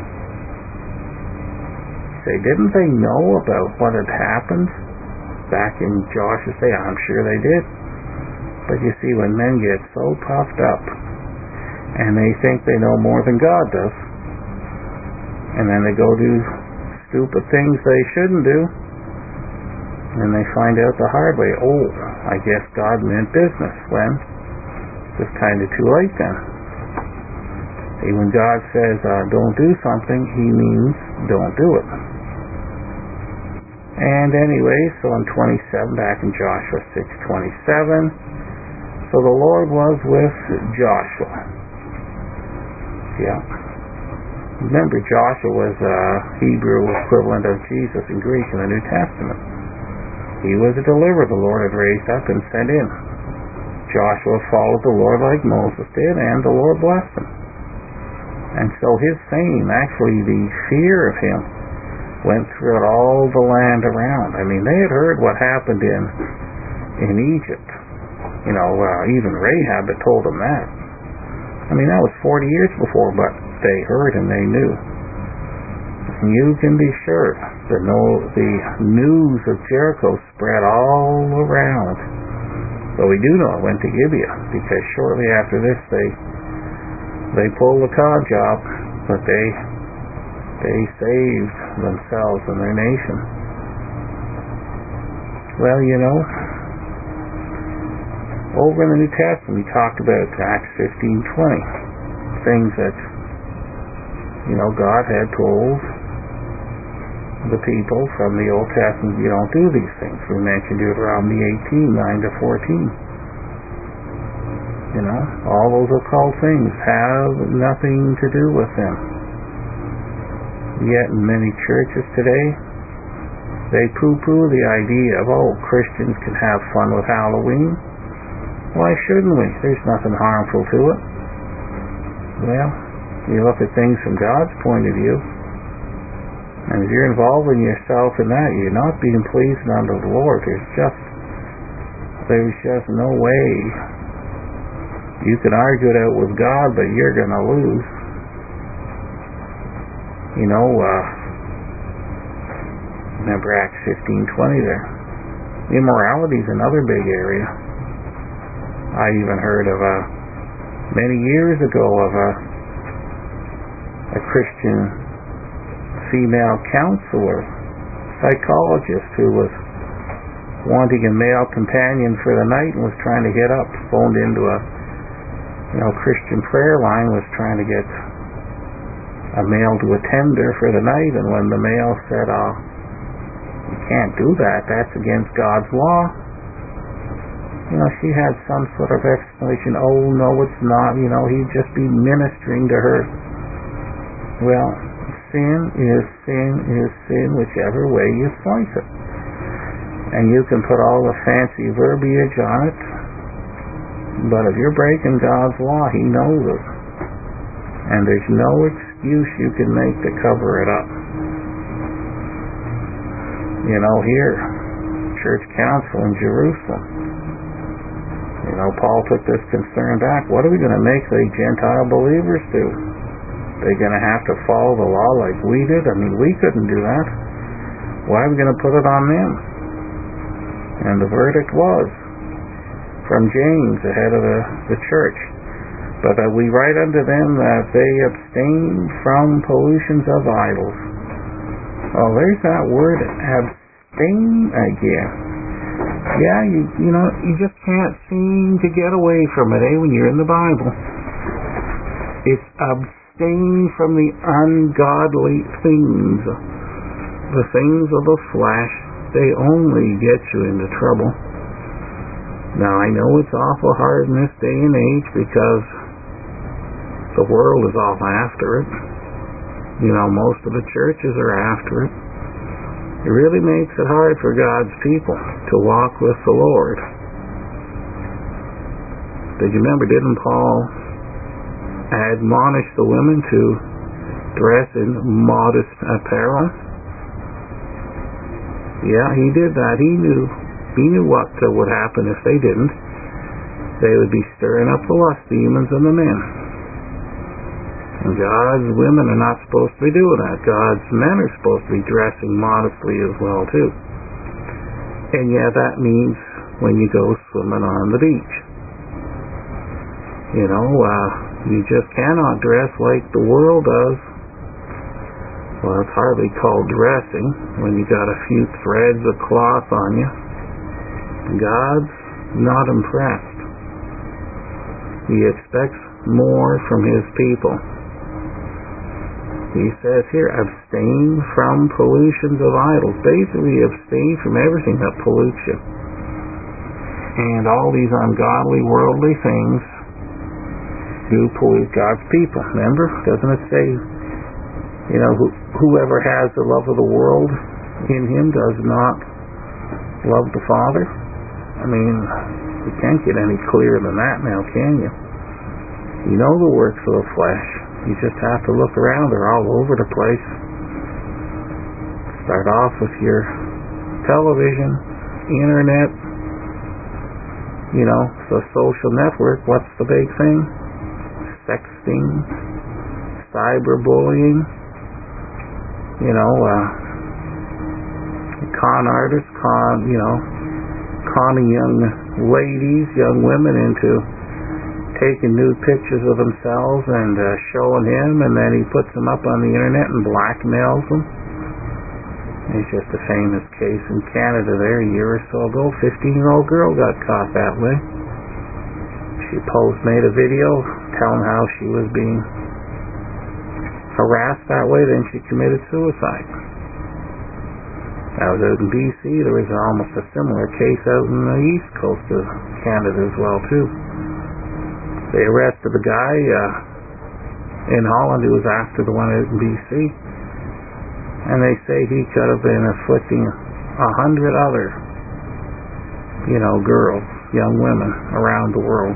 didn't they know about what had happened back in Joshua's day? I'm sure they did. But you see, when men get so puffed up and they think they know more than God does, and then they go do stupid things they shouldn't do, and they find out the hard way, I guess God meant business, when it's kind of too late then. See, when God says don't do something, he means don't do it. And anyway, so in 27, back in Joshua 6:27, so the Lord was with Joshua. Yeah. Remember, Joshua was a Hebrew equivalent of Jesus in Greek in the New Testament. He was a deliverer the Lord had raised up and sent in. Joshua followed the Lord like Moses did, and the Lord blessed him. And so his fame, actually the fear of him, went throughout all the land around. I mean, they had heard what happened in Egypt. Even Rahab had told them that. I mean, that was 40 years before, but they heard and they knew. And you can be sure that the news of Jericho spread all around. But we do know it went to Gibeah, because shortly after this they pulled the cod job, but they saved themselves and their nation. Well, over in the New Testament we talked about Acts 15:20, things that God had told the people from the Old Testament, you don't do these things. We mentioned Deuteronomy 18:9-14. All those occult things have nothing to do with them. Yet in many churches today, they poo-poo the idea of, Christians can have fun with Halloween. Why shouldn't we? There's nothing harmful to it. Well, you look at things from God's point of view, and if you're involving yourself in that, you're not being pleasing unto the Lord. There's just no way you can argue it out with God, but you're going to lose. Remember Acts 15:20 there. Immorality is another big area. I even heard of many years ago of a Christian female counselor, psychologist, who was wanting a male companion for the night and was trying to get up, phoned into a Christian prayer line, was trying to get a male to attend her for the night, and when the male said, you can't do that, that's against God's law, she had some sort of explanation. No, it's not. He'd just be ministering to her. Well, sin is sin is sin, whichever way you slice it. And you can put all the fancy verbiage on it, but if you're breaking God's law, He knows it. And there's no excuse you can make to cover it up. Here, church council in Jerusalem, Paul took this concern back. What are we going to make the Gentile believers do? They're going to have to follow the law like we did? We couldn't do that. Why are we going to put it on them? And the verdict was from James, the head of the church. But that we write unto them that they abstain from pollutions of idols. There's that word, abstain again. Yeah, you just can't seem to get away from it, when you're in the Bible. It's abstain from the ungodly things. The things of the flesh, they only get you into trouble. Now, I know it's awful hard in this day and age because the world is all after it. Most of the churches are after it. It really makes it hard for God's people to walk with the Lord. Did you remember, didn't Paul admonish the women to dress in modest apparel? Yeah, he did that. He knew what would happen if they didn't. They would be stirring up the lust demons in the men. And God's women are not supposed to be doing that. God's men are supposed to be dressing modestly as well, too. And yeah, that means when you go swimming on the beach. You just cannot dress like the world does. Well, it's hardly called dressing when you got a few threads of cloth on you. God's not impressed. He expects more from His people. He says here, abstain from pollutions of idols. Basically, abstain from everything that pollutes you. And all these ungodly, worldly things do pollute God's people. Remember? Doesn't it say, whoever has the love of the world in him does not love the Father? You can't get any clearer than that now, can you? You know the works of the flesh. You just have to look around. They're all over the place. Start off with your television, internet, the social network. What's the big thing? Sexting, cyberbullying, con artists, conning young ladies, young women into taking nude pictures of themselves and showing him, and then he puts them up on the internet and blackmails them. There's just a famous case in Canada there a year or so ago. 15-year-old girl got caught that way. She made a video telling how she was being harassed that way, then she committed suicide. That was out in BC. There was almost a similar case out in the east coast of Canada as well, too. They arrested the guy in Holland who was after the one out in BC, and they say he could have been afflicting 100 other, girls, young women around the world.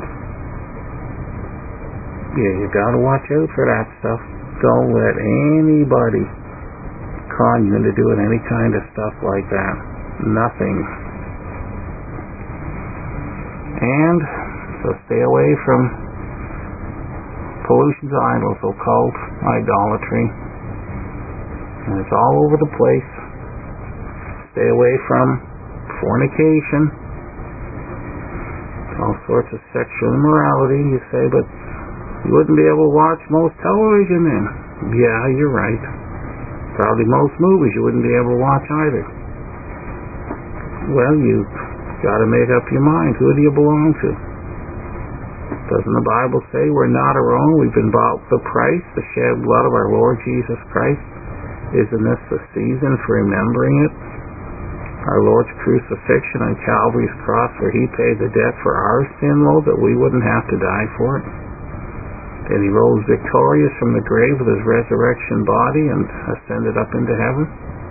Yeah, you gotta watch out for that stuff. Don't let anybody con you into doing any kind of stuff like that. Nothing. And so stay away from pollution's idols, occult, idolatry. And it's all over the place. Stay away from fornication. All sorts of sexual immorality. You say, but you wouldn't be able to watch most television then. Yeah, you're right. Probably most movies you wouldn't be able to watch either. Well, you've got to make up your mind. Who do you belong to? Doesn't the Bible say we're not our own? We've been bought with a price, the shed blood of our Lord Jesus Christ. Isn't this the season for remembering it? Our Lord's crucifixion on Calvary's cross, where He paid the debt for our sin load that we wouldn't have to die for it. Then He rose victorious from the grave with His resurrection body and ascended up into heaven.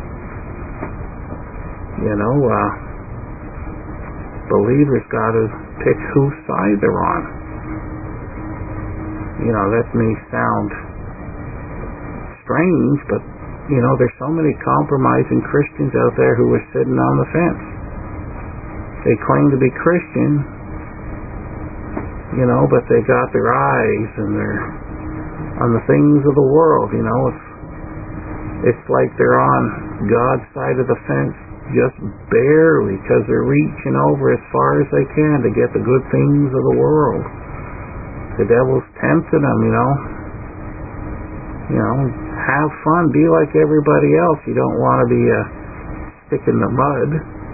Believers got to pick whose side they're on. That may sound strange, but there's so many compromising Christians out there who are sitting on the fence. They claim to be Christian, but they got their eyes and they're on the things of the world. It's like they're on God's side of the fence just barely, because they're reaching over as far as they can to get the good things of the world. The devil's tempting them, have fun, be like everybody else. You don't want to be a stick in the mud.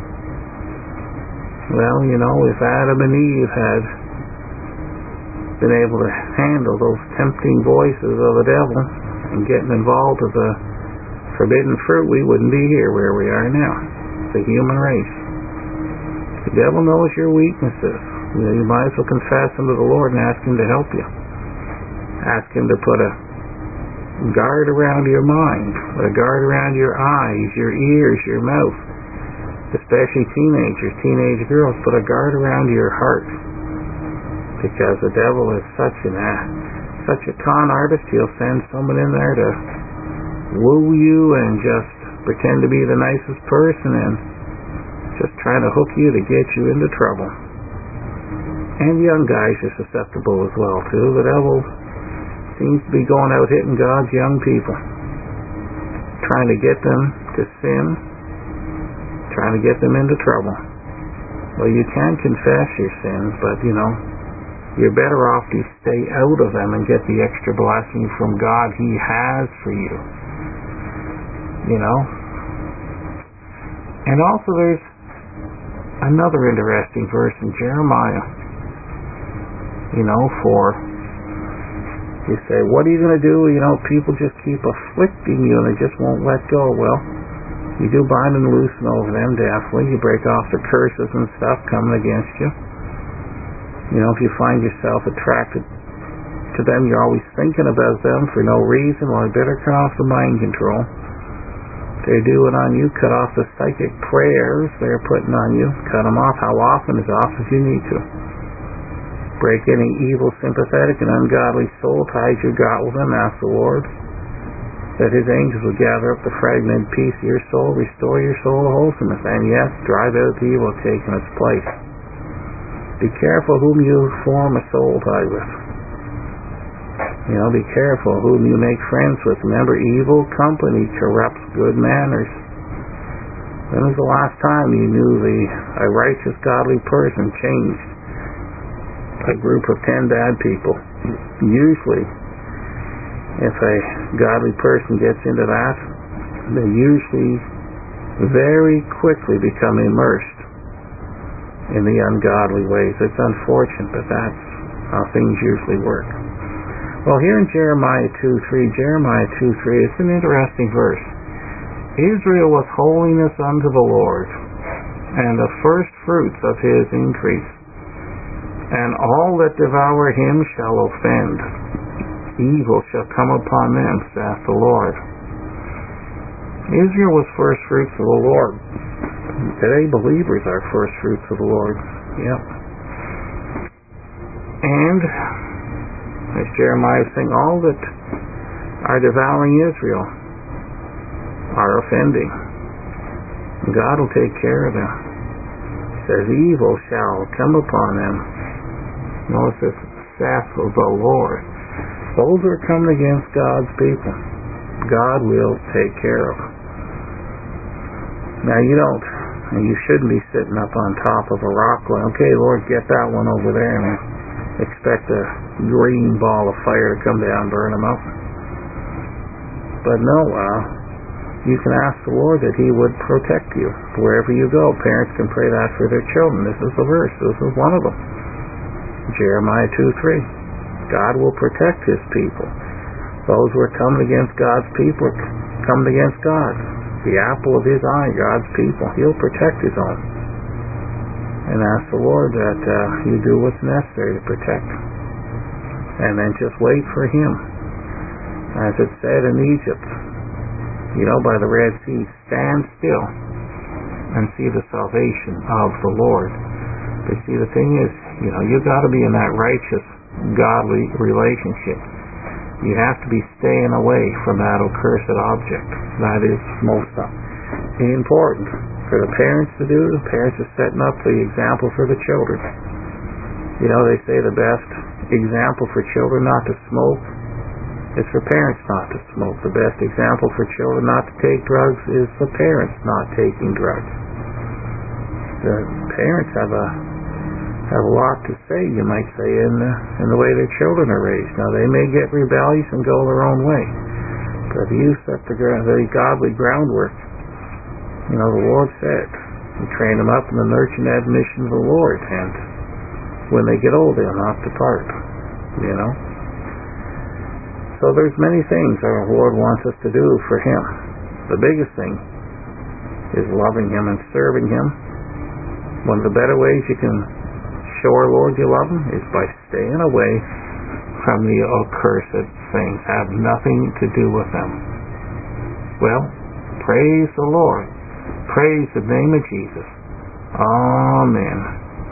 Well, if Adam and Eve had been able to handle those tempting voices of the devil and getting involved with the forbidden fruit, we wouldn't be here where we are now. The human race. The devil knows your weaknesses. You might as well confess them to the Lord and ask Him to help you. Ask Him to put a guard around your mind, put a guard around your eyes, your ears, your mouth. Especially teenagers, teenage girls, put a guard around your heart. Because the devil is such a con artist, he'll send someone in there to woo you and just pretend to be the nicest person and just trying to hook you to get you into trouble. And young guys are susceptible as well too. The devil seems to be going out hitting God's young people, trying to get them to sin, trying to get them into trouble. Well, you can confess your sins, but you're better off to stay out of them and get the extra blessing from God He has for you. And also there's another interesting verse in Jeremiah. You say, what are you going to do? People just keep afflicting you and they just won't let go. Well, you do bind and loosen over them, definitely. You break off the curses and stuff coming against you. If you find yourself attracted to them, you're always thinking about them for no reason, well, you better cut off the mind control. They're doing on you, cut off the psychic prayers they're putting on you. Cut them off how often, as often as you need to. Break any evil, sympathetic, and ungodly soul ties you got with them. Ask the Lord that His angels will gather up the fragmented piece of your soul, restore your soul to wholesomeness, and yes, drive out the evil taking its place. Be careful whom you form a soul tie with. Be careful whom you make friends with. Remember, evil company corrupts good manners. When was the last time you knew a righteous, godly person changed a group of 10 bad people? Usually, if a godly person gets into that, they usually very quickly become immersed in the ungodly ways. It's unfortunate, but that's how things usually work. Well, here in Jeremiah 2:3, it's an interesting verse. Israel was holiness unto the Lord, and the first fruits of His increase. and all that devour him shall offend. Evil shall come upon them, saith the Lord. Israel was first fruits of the Lord. Today, believers are first fruits of the Lord. Yep. And, as Jeremiah is saying, all that are devouring Israel are offending. God will take care of them. He says, evil shall come upon them. Notice this, saith the Lord. Those who are coming against God's people, God will take care of them. Now you don't, and you shouldn't be sitting up on top of a rock going, okay, Lord, get that one over there, and expect a green ball of fire to come down and burn them up. But no, you can ask the Lord that He would protect you wherever you go. Parents can pray that for their children. This is the verse. This is one of them. Jeremiah 2:3. God will protect His people. Those who are coming against God's people are coming against God. The apple of His eye, God's people. He'll protect His own. And ask the Lord that you do what's necessary to protect. And then just wait for Him. As it said in Egypt, by the Red Sea, stand still and see the salvation of the Lord. But see, the thing is, you've got to be in that righteous, godly relationship. You have to be staying away from that accursed object. That is most important for the parents to do. The parents are setting up the example for the children. They say the best example for children not to smoke is for parents not to smoke. The best example for children not to take drugs is the parents not taking drugs. The parents have a lot to say, you might say, in the way their children are raised. Now, they may get rebellious and go their own way, but if you set the godly groundwork, the Lord said, you train them up in the nurture and admonition of the Lord, and when they get old, they'll not depart. So there's many things our Lord wants us to do for Him. The biggest thing is loving Him and serving Him. One of the better ways you can show our Lord you love Him is by staying away from the accursed things. Have nothing to do with them. Well, praise the Lord. Praise the name of Jesus. Amen.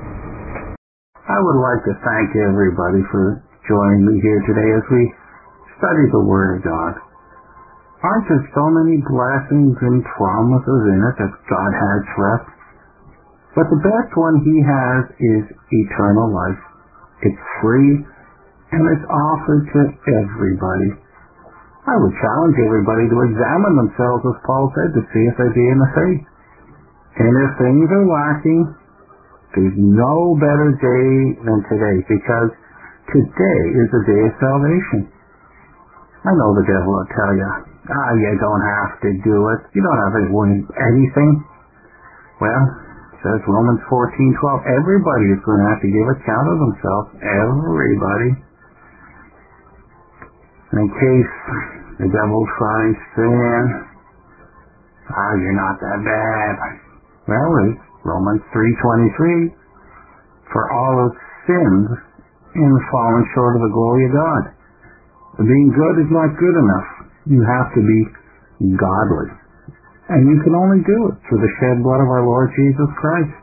I would like to thank everybody for joining me here today as we study the Word of God. Aren't there so many blessings and promises in it that God has for us? But the best one He has is eternal life. It's free and it's offered to everybody. I would challenge everybody to examine themselves, as Paul said, to see if they be in the faith. And if things are lacking, there's no better day than today, because today is the day of salvation. I know the devil will tell you, you don't have to do it. You don't have to win anything. Well, it says Romans 14:12, everybody is going to have to give account of themselves. Everybody. In case the devil tries saying, you're not that bad. Well, it's Romans 3:23, for all have sinned and fallen short of the glory of God. Being good is not good enough. You have to be godly. And you can only do it through the shed blood of our Lord Jesus Christ.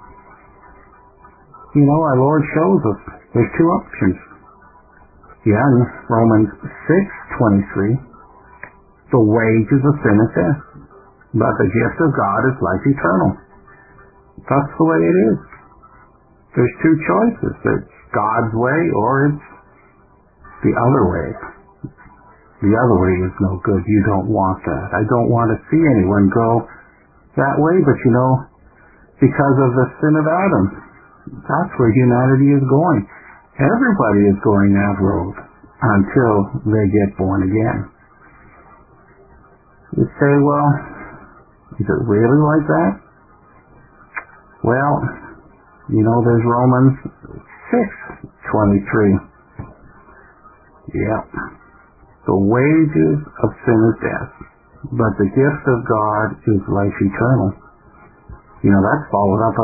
Our Lord shows us there's two options. In Romans 6:23, the wages of sin is death, but the gift of God is life eternal. That's the way it is. There's two choices. It's God's way or it's the other way. The other way is no good. You don't want that. I don't want to see anyone go that way, but because of the sin of Adam, that's where humanity is going. Everybody is going that road until they get born again. You say, well, is it really like that? Well, there's Romans 6:23. Yep. The wages of sin is death, but the gift of God is life eternal. That's followed up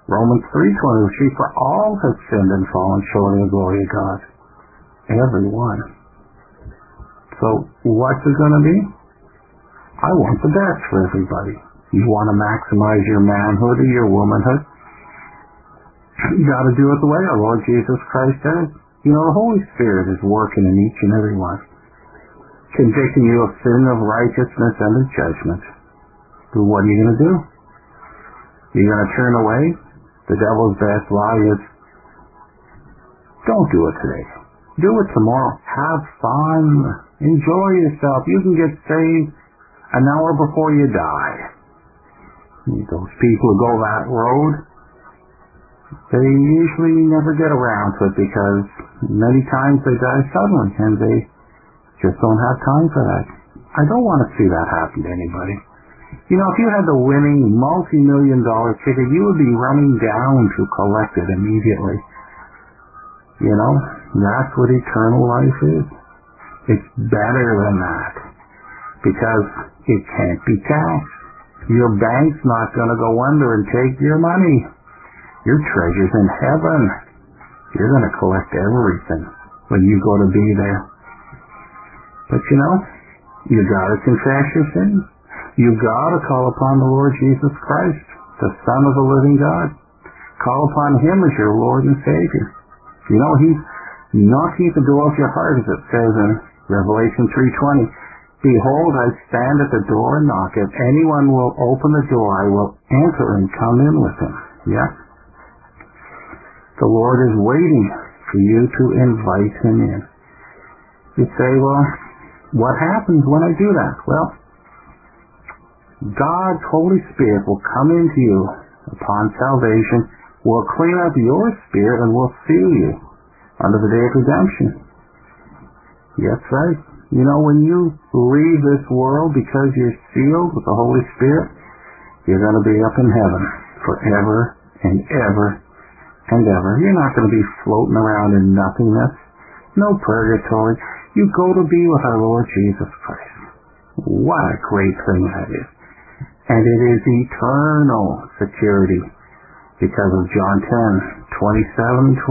Romans 3:23, for all have sinned and fallen short of the glory of God. Everyone. So what's it going to be? I want the best for everybody. You want to maximize your manhood or your womanhood? You got to do it the way our Lord Jesus Christ does. You know, the Holy Spirit is working in each and every one, convicting you of sin, of righteousness, and of judgment. So what are you going to do? You're going to turn away? The devil's best lie is, don't do it today. Do it tomorrow. Have fun. Enjoy yourself. You can get saved an hour before you die. Those people who go that road, they usually never get around to it because many times they die suddenly and they just don't have time for that. I don't want to see that happen to anybody. You know, if you had the winning multi-million-dollar ticket, you would be running down to collect it immediately. You know, that's what eternal life is. It's better than that because it can't be taxed. Your bank's not going to go under and take your money. Your treasure's in heaven. You're going to collect everything when you go to be there. But you know, you got to confess your sins. You got to call upon the Lord Jesus Christ, the Son of the living God. Call upon Him as your Lord and Savior. You know, He's knocking at the door of your heart, as it says in Revelation 3:20. Behold, I stand at the door and knock. If anyone will open the door, I will enter and come in with him. Yeah? The Lord is waiting for you to invite Him in. You say, well, what happens when I do that? Well, God's Holy Spirit will come into you upon salvation, will clean up your spirit, and will seal you unto the day of redemption. That's right. You know, when you leave this world because you're sealed with the Holy Spirit, you're going to be up in heaven forever and ever and ever. You're not going to be floating around in nothingness. No purgatory. You go to be with our Lord Jesus Christ. What a great thing that is. And it is eternal security because of John 10:27 and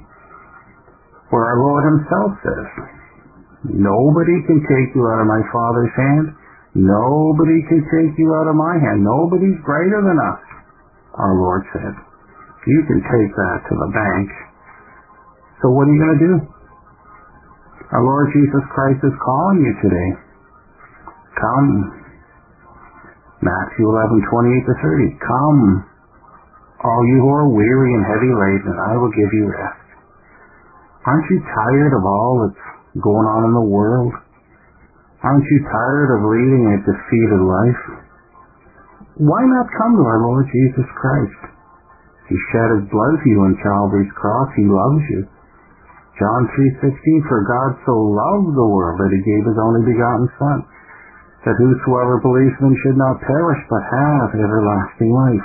28, where our Lord Himself says, nobody can take you out of my Father's hand. Nobody can take you out of my hand. Nobody's greater than us, our Lord said. You can take that to the bank. So what are you going to do? Our Lord Jesus Christ is calling you today. Come. Matthew 11:28-30. Come, all you who are weary and heavy laden, and I will give you rest. Aren't you tired of all that's going on in the world? Aren't you tired of leading a defeated life? Why not come to our Lord Jesus Christ? He shed His blood for you on Calvary's cross. He loves you. John 3:16, for God so loved the world that He gave His only begotten Son, that whosoever believes in Him should not perish but have everlasting life.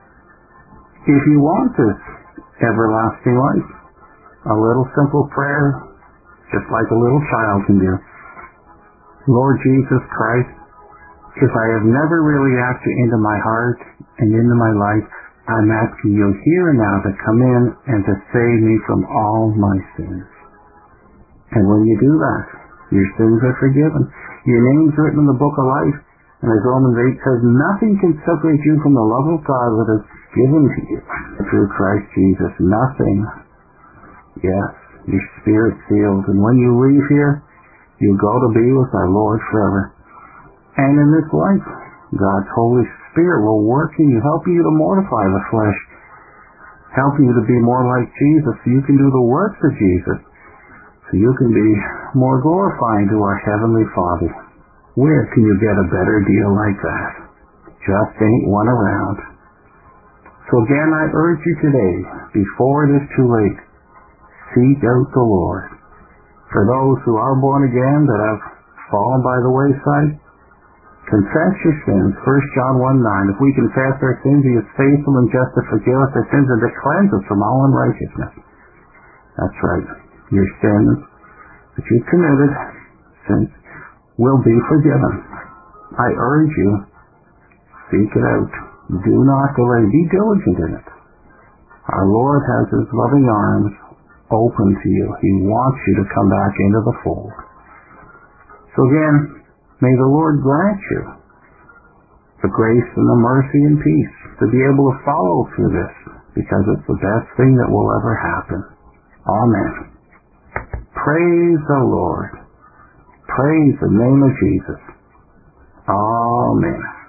If you want this everlasting life, a little simple prayer, just like a little child can do. Lord Jesus Christ, if I have never really asked you into my heart and into my life, I'm asking you here and now to come in and to save me from all my sins. And when you do that, your sins are forgiven. Your name's written in the book of life. And as Romans 8 says, nothing can separate you from the love of God that is given to you through Christ Jesus. Nothing. Yes, your spirit sealed. And when you leave here, you go to be with our Lord forever. And in this life, God's Holy Spirit will work in you, helping you to mortify the flesh, helping you to be more like Jesus so you can do the works of Jesus, so you can be more glorifying to our Heavenly Father. Where can you get a better deal like that? Just ain't one around. So again, I urge you today, before it is too late, seek out the Lord. For those who are born again that have fallen by the wayside, confess your sins. 1 John 1:9. If we confess our sins, He is faithful and just to forgive us our sins and to cleanse us from all unrighteousness. That's right. Your sins that you've committed, sins, will be forgiven. I urge you, seek it out. Do not delay. Be diligent in it. Our Lord has His loving arms open to you. He wants you to come back into the fold. So again, may the Lord grant you the grace and the mercy and peace to be able to follow through this, because it's the best thing that will ever happen. Amen. Praise the Lord. Praise the name of Jesus. Amen.